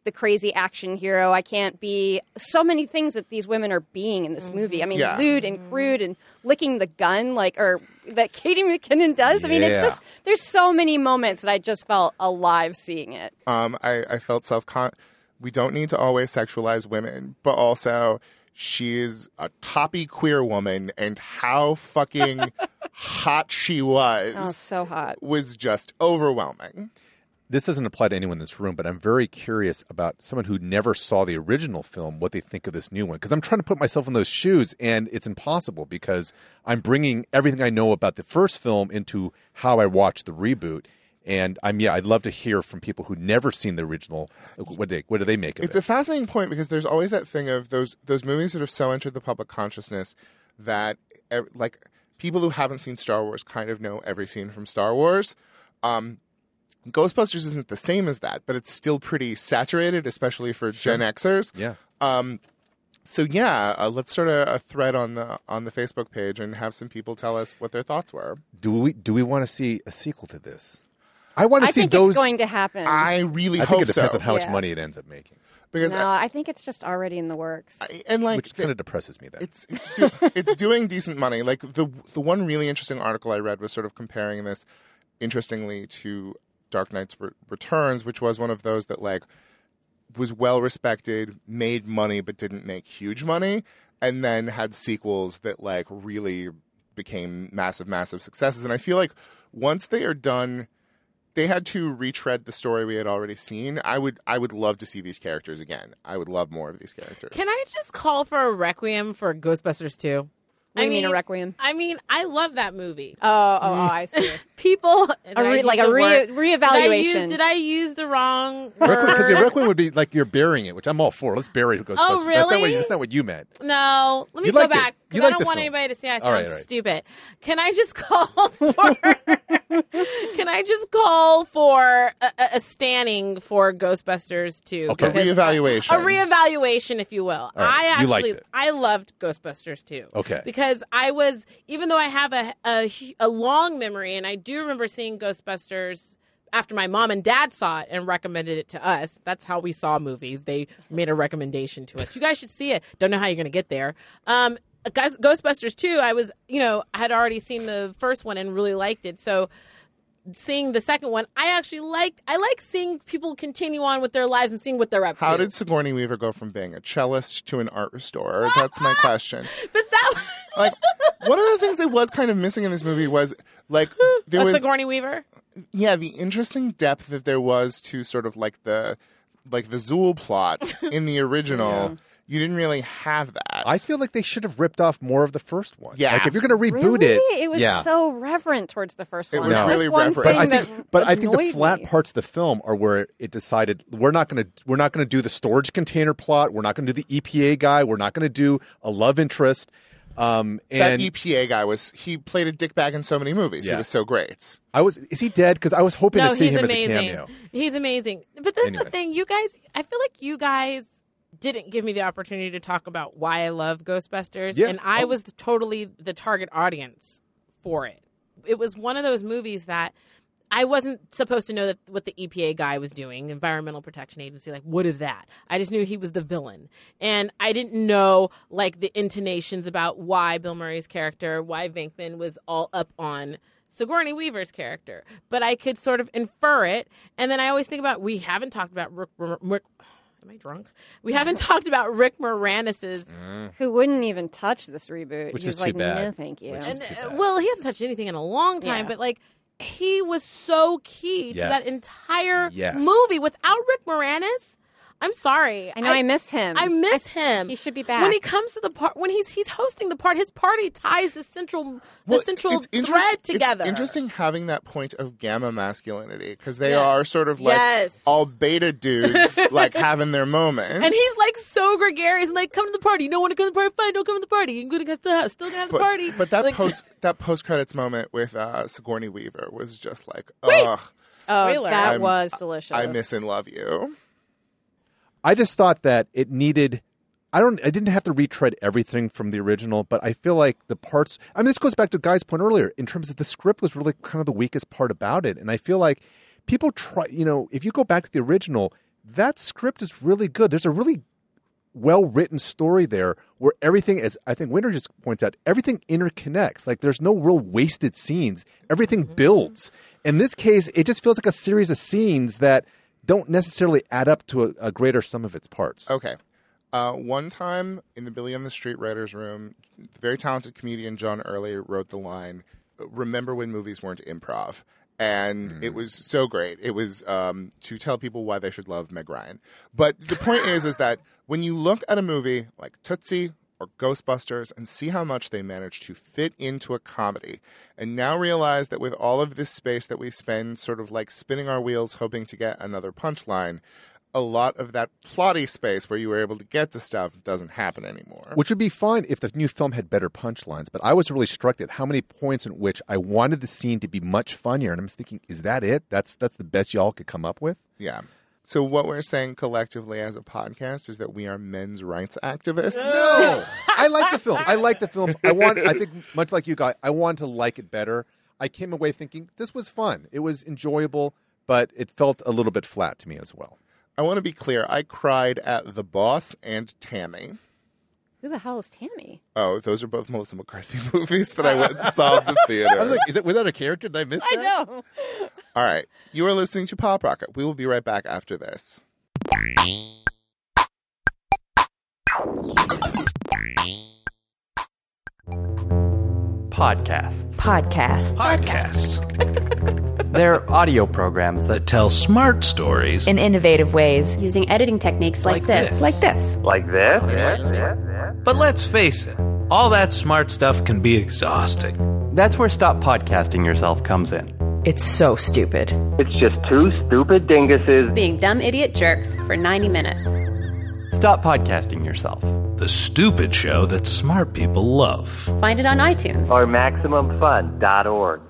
the crazy action hero. I can't be so many things that these women are being in this movie. I mean, lewd and crude and licking the gun or that Katie McKinnon does. I mean, it's just, there's so many moments that I just felt alive seeing it. I felt we don't need to always sexualize women, but also she's a toppy queer woman, and how fucking hot she was. Oh, so hot. Was just overwhelming. This doesn't apply to anyone in this room, but I'm very curious about someone who never saw the original film, what they think of this new one. Because I'm trying to put myself in those shoes, and it's impossible because I'm bringing everything I know about the first film into how I watch the reboot. And I'd love to hear from people who've never seen the original. What do they make of it? It's a fascinating point because there's always that thing of those movies that have so entered the public consciousness that like people who haven't seen Star Wars kind of know every scene from Star Wars. Ghostbusters isn't the same as that, but it's still pretty saturated, especially for Gen Xers. Yeah. Let's start a thread on the Facebook page and have some people tell us what their thoughts were. Do we want to see a sequel to this? I want to see think those. It's going to happen. I really hope so. I think it depends on how much money it ends up making. Because I think it's just already in the works. Which kind of depresses me. Then it's doing decent money. Like the one really interesting article I read was sort of comparing this, interestingly, to Dark Knight's Returns, which was one of those that like was well respected, made money but didn't make huge money, and then had sequels that like really became massive successes. And I feel like once they are done, they had to retread the story we had already seen. I would love to see these characters again. I would love more of these characters. Can I just call for a requiem for Ghostbusters 2? What do you mean a requiem? I mean, I love that movie. Oh, I see. People reevaluation. Did I use the wrong word? Because a requiem would be like you're burying it, which I'm all for. Let's bury Ghostbusters. Oh, really? That's not what you meant. No, let me go back. I don't want anybody to say I sound stupid. Can I just call for a standing for Ghostbusters 2? Okay, reevaluation. A reevaluation, if you will. Right. I loved Ghostbusters 2. Okay. Because even though I have a long memory, and I do remember seeing Ghostbusters after my mom and dad saw it and recommended it to us. That's how we saw movies. They made a recommendation to us. You guys should see it. Don't know how you're going to get there. Ghostbusters 2, I had already seen the first one and really liked it. So seeing the second one, I like seeing people continue on with their lives and seeing what they're up to. How did Sigourney Weaver go from being a cellist to an art restorer? That's my question. But that like one of the things that was kind of missing in this movie was like there was Sigourney Weaver. Yeah, the interesting depth that there was to sort of like the Zool plot in the original. Yeah. You didn't really have that. I feel like they should have ripped off more of the first one. Yeah. Like if you're going to reboot it was so reverent towards the first one. It was really reverent. But I think the flat parts of the film are where it decided we're not going to do the storage container plot. We're not going to do the EPA guy. We're not going to do a love interest. And that EPA guy he played a dickbag in so many movies. Yes. He was so great. Is he dead? Because I was hoping to see him amazing. as a cameo. He's amazing. But that's the thing, you guys. I feel like you guys didn't give me the opportunity to talk about why I love Ghostbusters, and I was totally the target audience for it. It was one of those movies that I wasn't supposed to know what the EPA guy was doing, Environmental Protection Agency. Like, what is that? I just knew he was the villain. And I didn't know, like, the intonations about why Bill Murray's character, why Venkman was all up on Sigourney Weaver's character. But I could sort of infer it. And then I always think about, we haven't talked about Rick am I drunk? We haven't talked about Rick Moranis's... Who wouldn't even touch this reboot. Which He's is like, too bad. No, thank you. Well, he hasn't touched anything in a long time, but, like, he was so key to that entire movie. Without Rick Moranis, I'm sorry. I know. I miss him. I miss him. He should be back. When he comes to the part, when he's hosting the part, his party ties the central thread together. It's interesting having that point of gamma masculinity because they are sort of like all beta dudes, like having their moments. And he's like so gregarious and like, come to the party. You don't want to come to the party? Fine, don't come to the party. You're going to still gonna have the party. But that like, post credits moment with Sigourney Weaver was just like, ugh. Spoiler. That was delicious. I miss and love you. I just thought that it needed. I didn't have to retread everything from the original, but I feel like the parts. I mean, this goes back to Guy's point earlier in terms of the script was really kind of the weakest part about it, and I feel like people try. If you go back to the original, that script is really good. There's a really well-written story there where everything, as I think Winter just points out, everything interconnects. Like, there's no real wasted scenes. Everything builds. In this case, it just feels like a series of scenes that don't necessarily add up to a greater sum of its parts. Okay. One time in the Billy on the Street writers' room, the very talented comedian John Early wrote the line, "Remember when movies weren't improv?" And it was so great. It was to tell people why they should love Meg Ryan. But the point is that when you look at a movie like Tootsie or Ghostbusters and see how much they managed to fit into a comedy, and now realize that with all of this space that we spend sort of like spinning our wheels hoping to get another punchline, a lot of that plotty space where you were able to get to stuff doesn't happen anymore. Which would be fine if the new film had better punchlines. But I was really struck at how many points in which I wanted the scene to be much funnier. And I'm thinking, is that it? That's the best y'all could come up with? Yeah. So what we're saying collectively as a podcast is that we are men's rights activists. No! I like the film. I think, much like you guys, I wanted to like it better. I came away thinking this was fun. It was enjoyable, but it felt a little bit flat to me as well. I want to be clear. I cried at The Boss and Tammy. Who the hell is Tammy? Oh, those are both Melissa McCarthy movies that I went and saw at the theater. I was like, was that a character? Did I miss that? I know. All right. You are listening to Pop Rocket. We will be right back after this. Podcasts. They're audio programs that tell smart stories in innovative ways, using editing techniques like this. Like this? But let's face it, all that smart stuff can be exhausting. That's where Stop Podcasting Yourself comes in. It's so stupid. It's just two stupid dinguses being dumb idiot jerks for 90 minutes. Stop Podcasting Yourself. The stupid show that smart people love. Find it on iTunes or MaximumFun.org.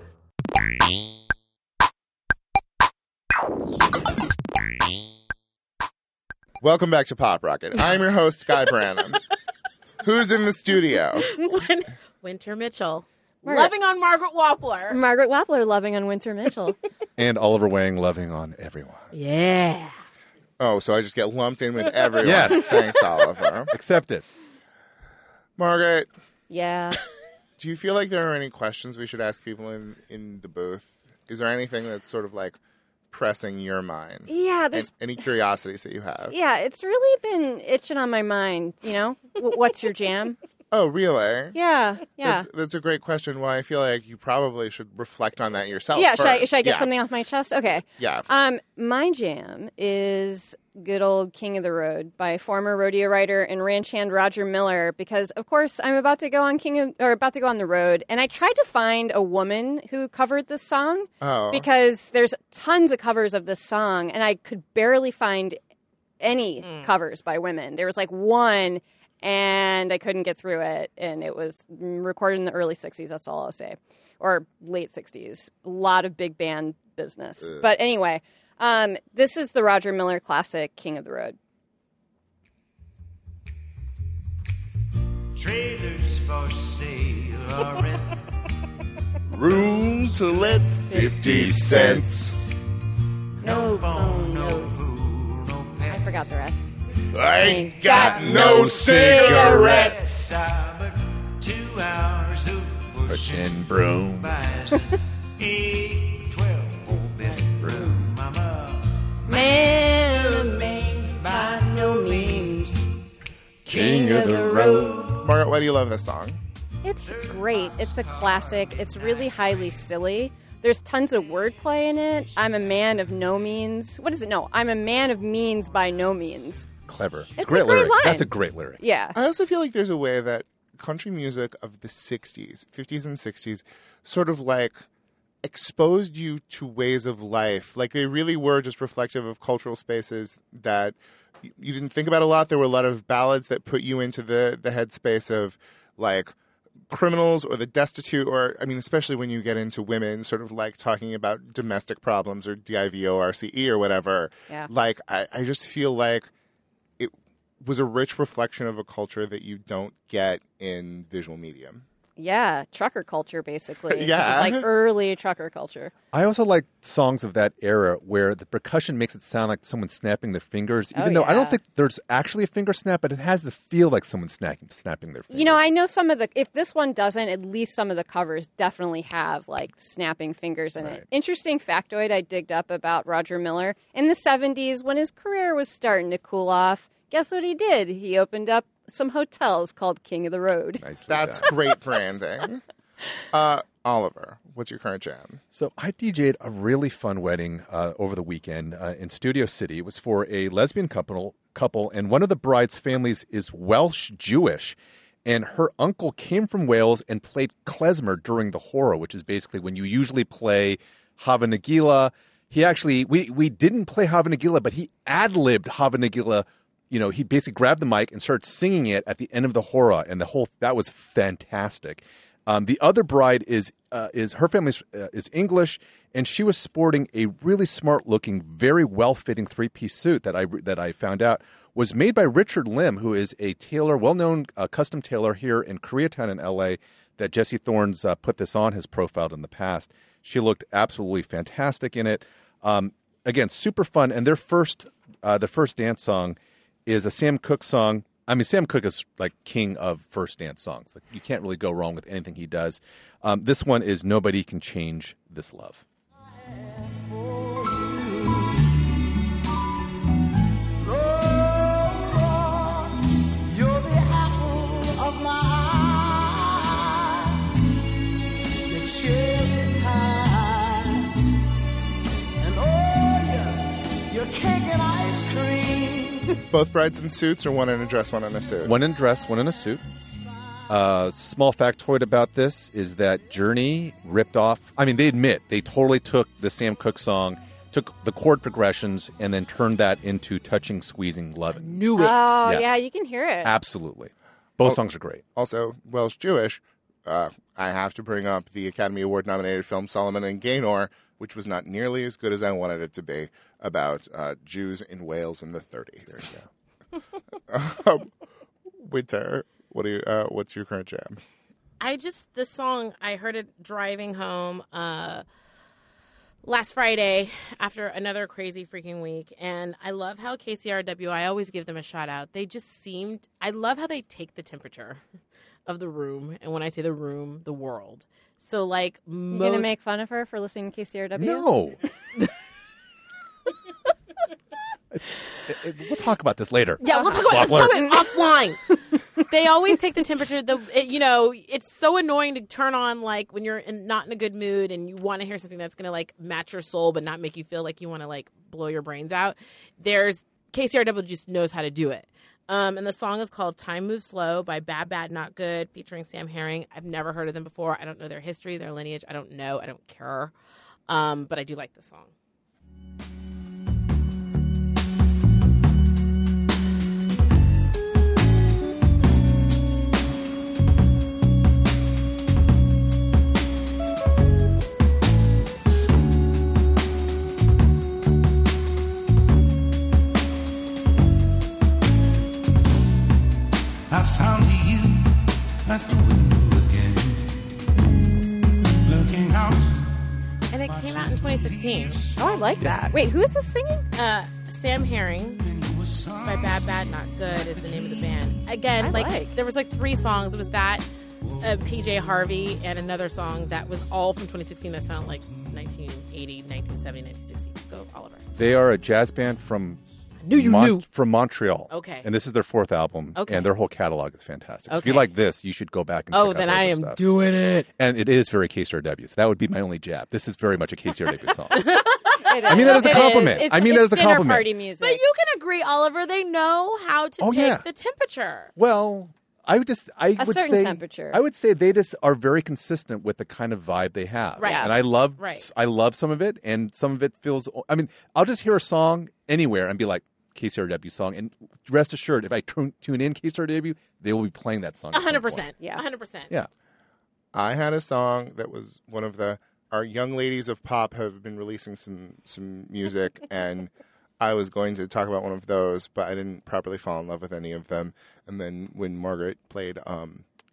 Welcome back to Pop Rocket. I'm your host, Guy Branum. Who's in the studio? Winter Mitchell. Loving on Margaret Wappler. Margaret Wappler loving on Winter Mitchell. And Oliver Wang loving on everyone. Yeah. Oh, so I just get lumped in with everyone. Yes. Thanks, Oliver. Accept it. Margaret. Yeah. Do you feel like there are any questions we should ask people in the booth? Is there anything that's sort of like pressing your mind? Yeah, there's any curiosities that you have. Yeah, it's really been itching on my mind, you know? What's your jam? Oh, really? Yeah. That's a great question. Well, I feel like you probably should reflect on that yourself. Yeah, first. should I get something off my chest? Okay. Yeah. My jam is good old King of the Road by former rodeo rider and ranch hand Roger Miller, because of course I'm about to go on the road, and I tried to find a woman who covered this song because there's tons of covers of this song, and I could barely find any covers by women. There was like one, and I couldn't get through it, and it was recorded in the early 60s, that's all I'll say, or late 60s. A lot of big band business. But anyway, this is the Roger Miller classic, King of the Road. Trailers for sale or rent. Room to let 50 cents. No phone, no food, no pets. I forgot the rest. I ain't got no cigarettes. 2 hours of pushing broom. 8, 12, 4-bedroom. Mama. Man remains by no means King of the Road. Margaret, why do you love this song? It's great. It's a classic. It's really highly silly. There's tons of wordplay in it. I'm a man of no means. What is it? No, I'm a man of means by no means. Clever. It's great a great lyric. line. That's a great lyric. Yeah. I also feel like there's a way that country music of the 60s, 50s and 60s, sort of like exposed you to ways of life. Like they really were just reflective of cultural spaces that you didn't think about a lot. There were a lot of ballads that put you into the headspace of like criminals or the destitute, or I mean, especially when you get into women sort of like talking about domestic problems or DIVORCE or whatever. Yeah. Like I just feel like it was a rich reflection of a culture that you don't get in visual medium. Yeah, trucker culture, basically. Yeah. This is like early trucker culture. I also like songs of that era where the percussion makes it sound like someone's snapping their fingers, even though I don't think there's actually a finger snap, but it has the feel like someone's snapping their fingers. You know, I know some of the, if this one doesn't, at least some of the covers definitely have like snapping fingers in it. Interesting factoid I digged up about Roger Miller. In the 70s, when his career was starting to cool off, guess what he did? He opened up some hotels called King of the Road. That's great branding. Oliver, what's your current jam? So I DJ'd a really fun wedding over the weekend in Studio City. It was for a lesbian couple, and one of the bride's families is Welsh Jewish, and her uncle came from Wales and played klezmer during the hora, which is basically when you usually play Hava Nagila. He actually, we didn't play Hava Nagila, but he ad-libbed Hava Nagila. You know, he basically grabbed the mic and started singing it at the end of the hora, and that was fantastic. The other bride is her family is English, and she was sporting a really smart-looking, very well-fitting three-piece suit that I found out was made by Richard Lim, who is a tailor, well-known custom tailor here in Koreatown in L.A. That Jesse Thorne's put this on, has profiled in the past. She looked absolutely fantastic in it. Again, super fun, and the first dance song is a Sam Cooke song. I mean, Sam Cooke is like king of first dance songs. Like, you can't really go wrong with anything he does. This one is Nobody Can Change This Love. You're the apple of my eye. You're cherry pie. And oh, you're cake and ice cream. Both brides in suits, or one in a dress, one in a suit? One in a dress, one in a suit. Small factoid about this is that Journey ripped off... I mean, they admit they totally took the Sam Cooke song, took the chord progressions, and then turned that into Touching, Squeezing, Lovin'. Knew it. Oh, Yes. yeah, you can hear it. Absolutely. Both songs are great. Also, Welsh Jewish. I have to bring up the Academy Award-nominated film Solomon and Gaynor, which was not nearly as good as I wanted it to be, about Jews in Wales in the 30s. There you go. Winter, what's your current jam? This song, I heard it driving home last Friday after another crazy freaking week. And I love how KCRW, I always give them a shout out. I love how they take the temperature of the room. And when I say the room, the world. So like, You going to make fun of her for listening to KCRW? No. We'll talk about this later. Yeah, we'll talk about it offline. They always take the temperature. It's so annoying to turn on like when you're not in a good mood and you want to hear something that's going to like match your soul but not make you feel like you want to like blow your brains out. There's KCRW just knows how to do it. And the song is called Time Moves Slow by Bad Bad Not Good, featuring Sam Herring. I've never heard of them before. I don't know their history, their lineage. I don't know. I don't care. But I do like the song. I found you at the window again, looking out. And it came out in 2016. Oh, I like that. Wait, who is this singing? Sam Herring by Bad Bad Not Good is the name of the band. Again, there was like 3 songs. It was that, PJ Harvey, and another song that was all from 2016 that sounded like 1980, 1970, 1960. Go, Oliver. They are a jazz band from from Montreal. Okay. And this is their 4th album. Okay. And their whole catalog is fantastic. So if Okay. you like this, you should go back and check out then their I other am stuff. doing it. And it is very KCRW. So that would be my only jab. This is very much a KCRW song. I mean that as a compliment. I mean that as a dinner compliment. party music. But you can agree, Oliver, they know how to take the temperature. Well, I would certain say temperature. I would say they just are very consistent with the kind of vibe they have. Right. And I love some of it, and some of it feels. I mean, I'll just hear a song anywhere and be like, KCRW song, and rest assured, if I tune in KCRW, they will be playing that song. 100%. Yeah. 100%. Yeah. I had a song that was one of our young ladies of pop have been releasing some music, and I was going to talk about one of those, but I didn't properly fall in love with any of them. And then when Margaret played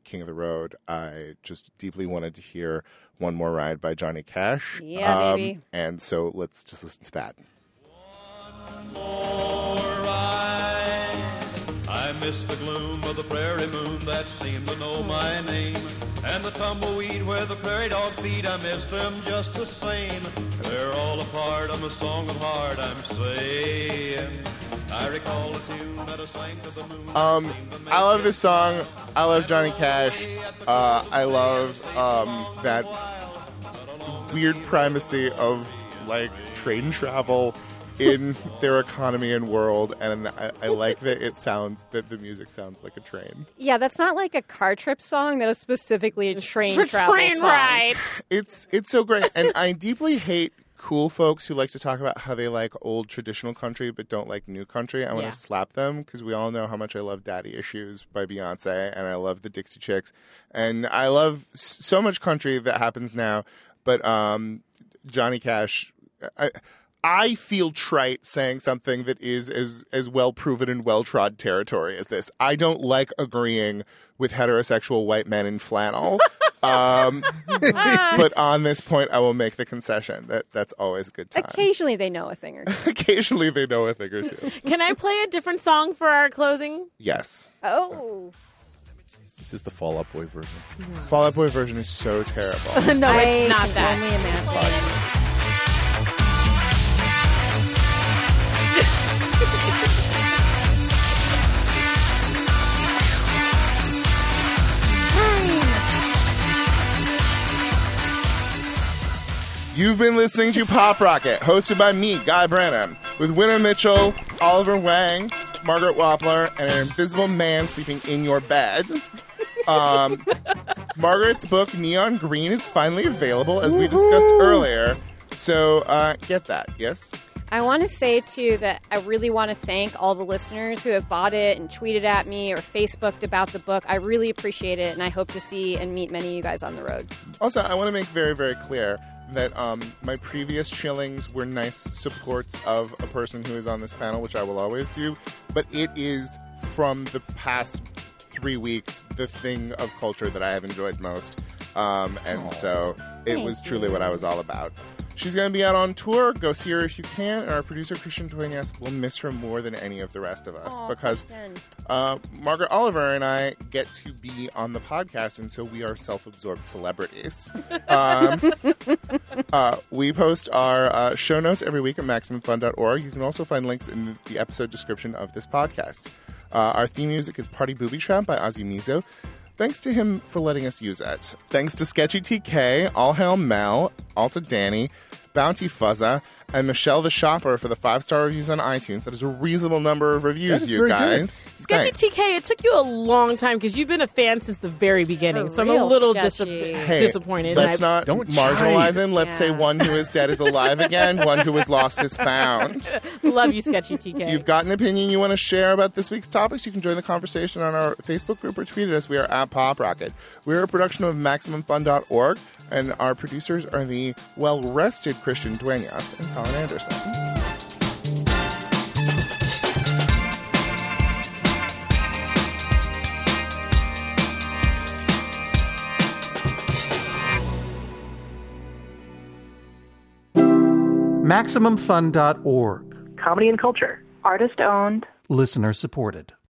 King of the Road, I just deeply wanted to hear One More Ride by Johnny Cash. Yeah, baby. And so let's just listen to that. One more ride. I miss the gloom of the prairie moon that seemed to know my name. And the tumbleweed where the prairie dog feed, I miss them just the same. They're all a part of a song of heart, I'm saying. I recall a tune that I sang to the moon. I love this song. I love Johnny Cash. I love that weird primacy of like train travel in their economy and world, and I like that the music sounds like a train. Yeah, that's not like a car trip song. That is specifically a train For travel train song. ride. It's so great, and I deeply hate cool folks who like to talk about how they like old traditional country but don't like new country. I want to slap them, because we all know how much I love Daddy Issues by Beyonce, and I love the Dixie Chicks, and I love so much country that happens now. But Johnny Cash, I feel trite saying something that is as well proven and well trod territory as this. I don't like agreeing with heterosexual white men in flannel. But on this point, I will make the concession that's always a good time. Occasionally they know a thing or two. Occasionally they know a thing or two. Can I play a different song for our closing? Yes. Oh. This is the Fall Out Boy version. Fall Out Boy version is so terrible. No, it's not that. Only imagine. You've been listening to Pop Rocket, hosted by me, Guy Branum, with Winner Mitchell, Oliver Wang, Margaret Wappler, and an invisible man sleeping in your bed. Margaret's book, Neon Green, is finally available, as we discussed earlier. So get that, yes? I want to say, too, that I really want to thank all the listeners who have bought it and tweeted at me or Facebooked about the book. I really appreciate it, and I hope to see and meet many of you guys on the road. Also, I want to make very, very clear that my previous shillings were nice supports of a person who is on this panel, which I will always do, but it is, from the past 3 weeks, the thing of culture that I have enjoyed most. So it was truly what I was all about. She's going to be out on tour. Go see her if you can. And our producer, Christian Duenas, will miss her more than any of the rest of us, because Margaret Oliver and I get to be on the podcast, and so we are self-absorbed celebrities. We post our show notes every week at MaximumFun.org. You can also find links in the episode description of this podcast. Our theme music is Party Booby Trap by Ozzy Mizo. Thanks to him for letting us use it. Thanks to Sketchy TK, All Hail Mel, Alta Danny, Bounty Fuzza, and Michelle the Shopper for the 5-star reviews on iTunes. That is a reasonable number of reviews, you guys. Sketchy TK, it took you a long time because you've been a fan since the very beginning, so I'm a little disappointed. Let's not marginalize him. Let's say one who is dead is alive again, one who is lost is found. Love you, Sketchy TK. You've got an opinion you want to share about this week's topics, you can join the conversation on our Facebook group or tweet at us. We are at Pop Rocket. We're a production of MaximumFun.org, and our producers are the well-rested Christian Duenas and Colin Anderson. MaximumFun.org. Comedy and culture. Artist owned. Listener supported.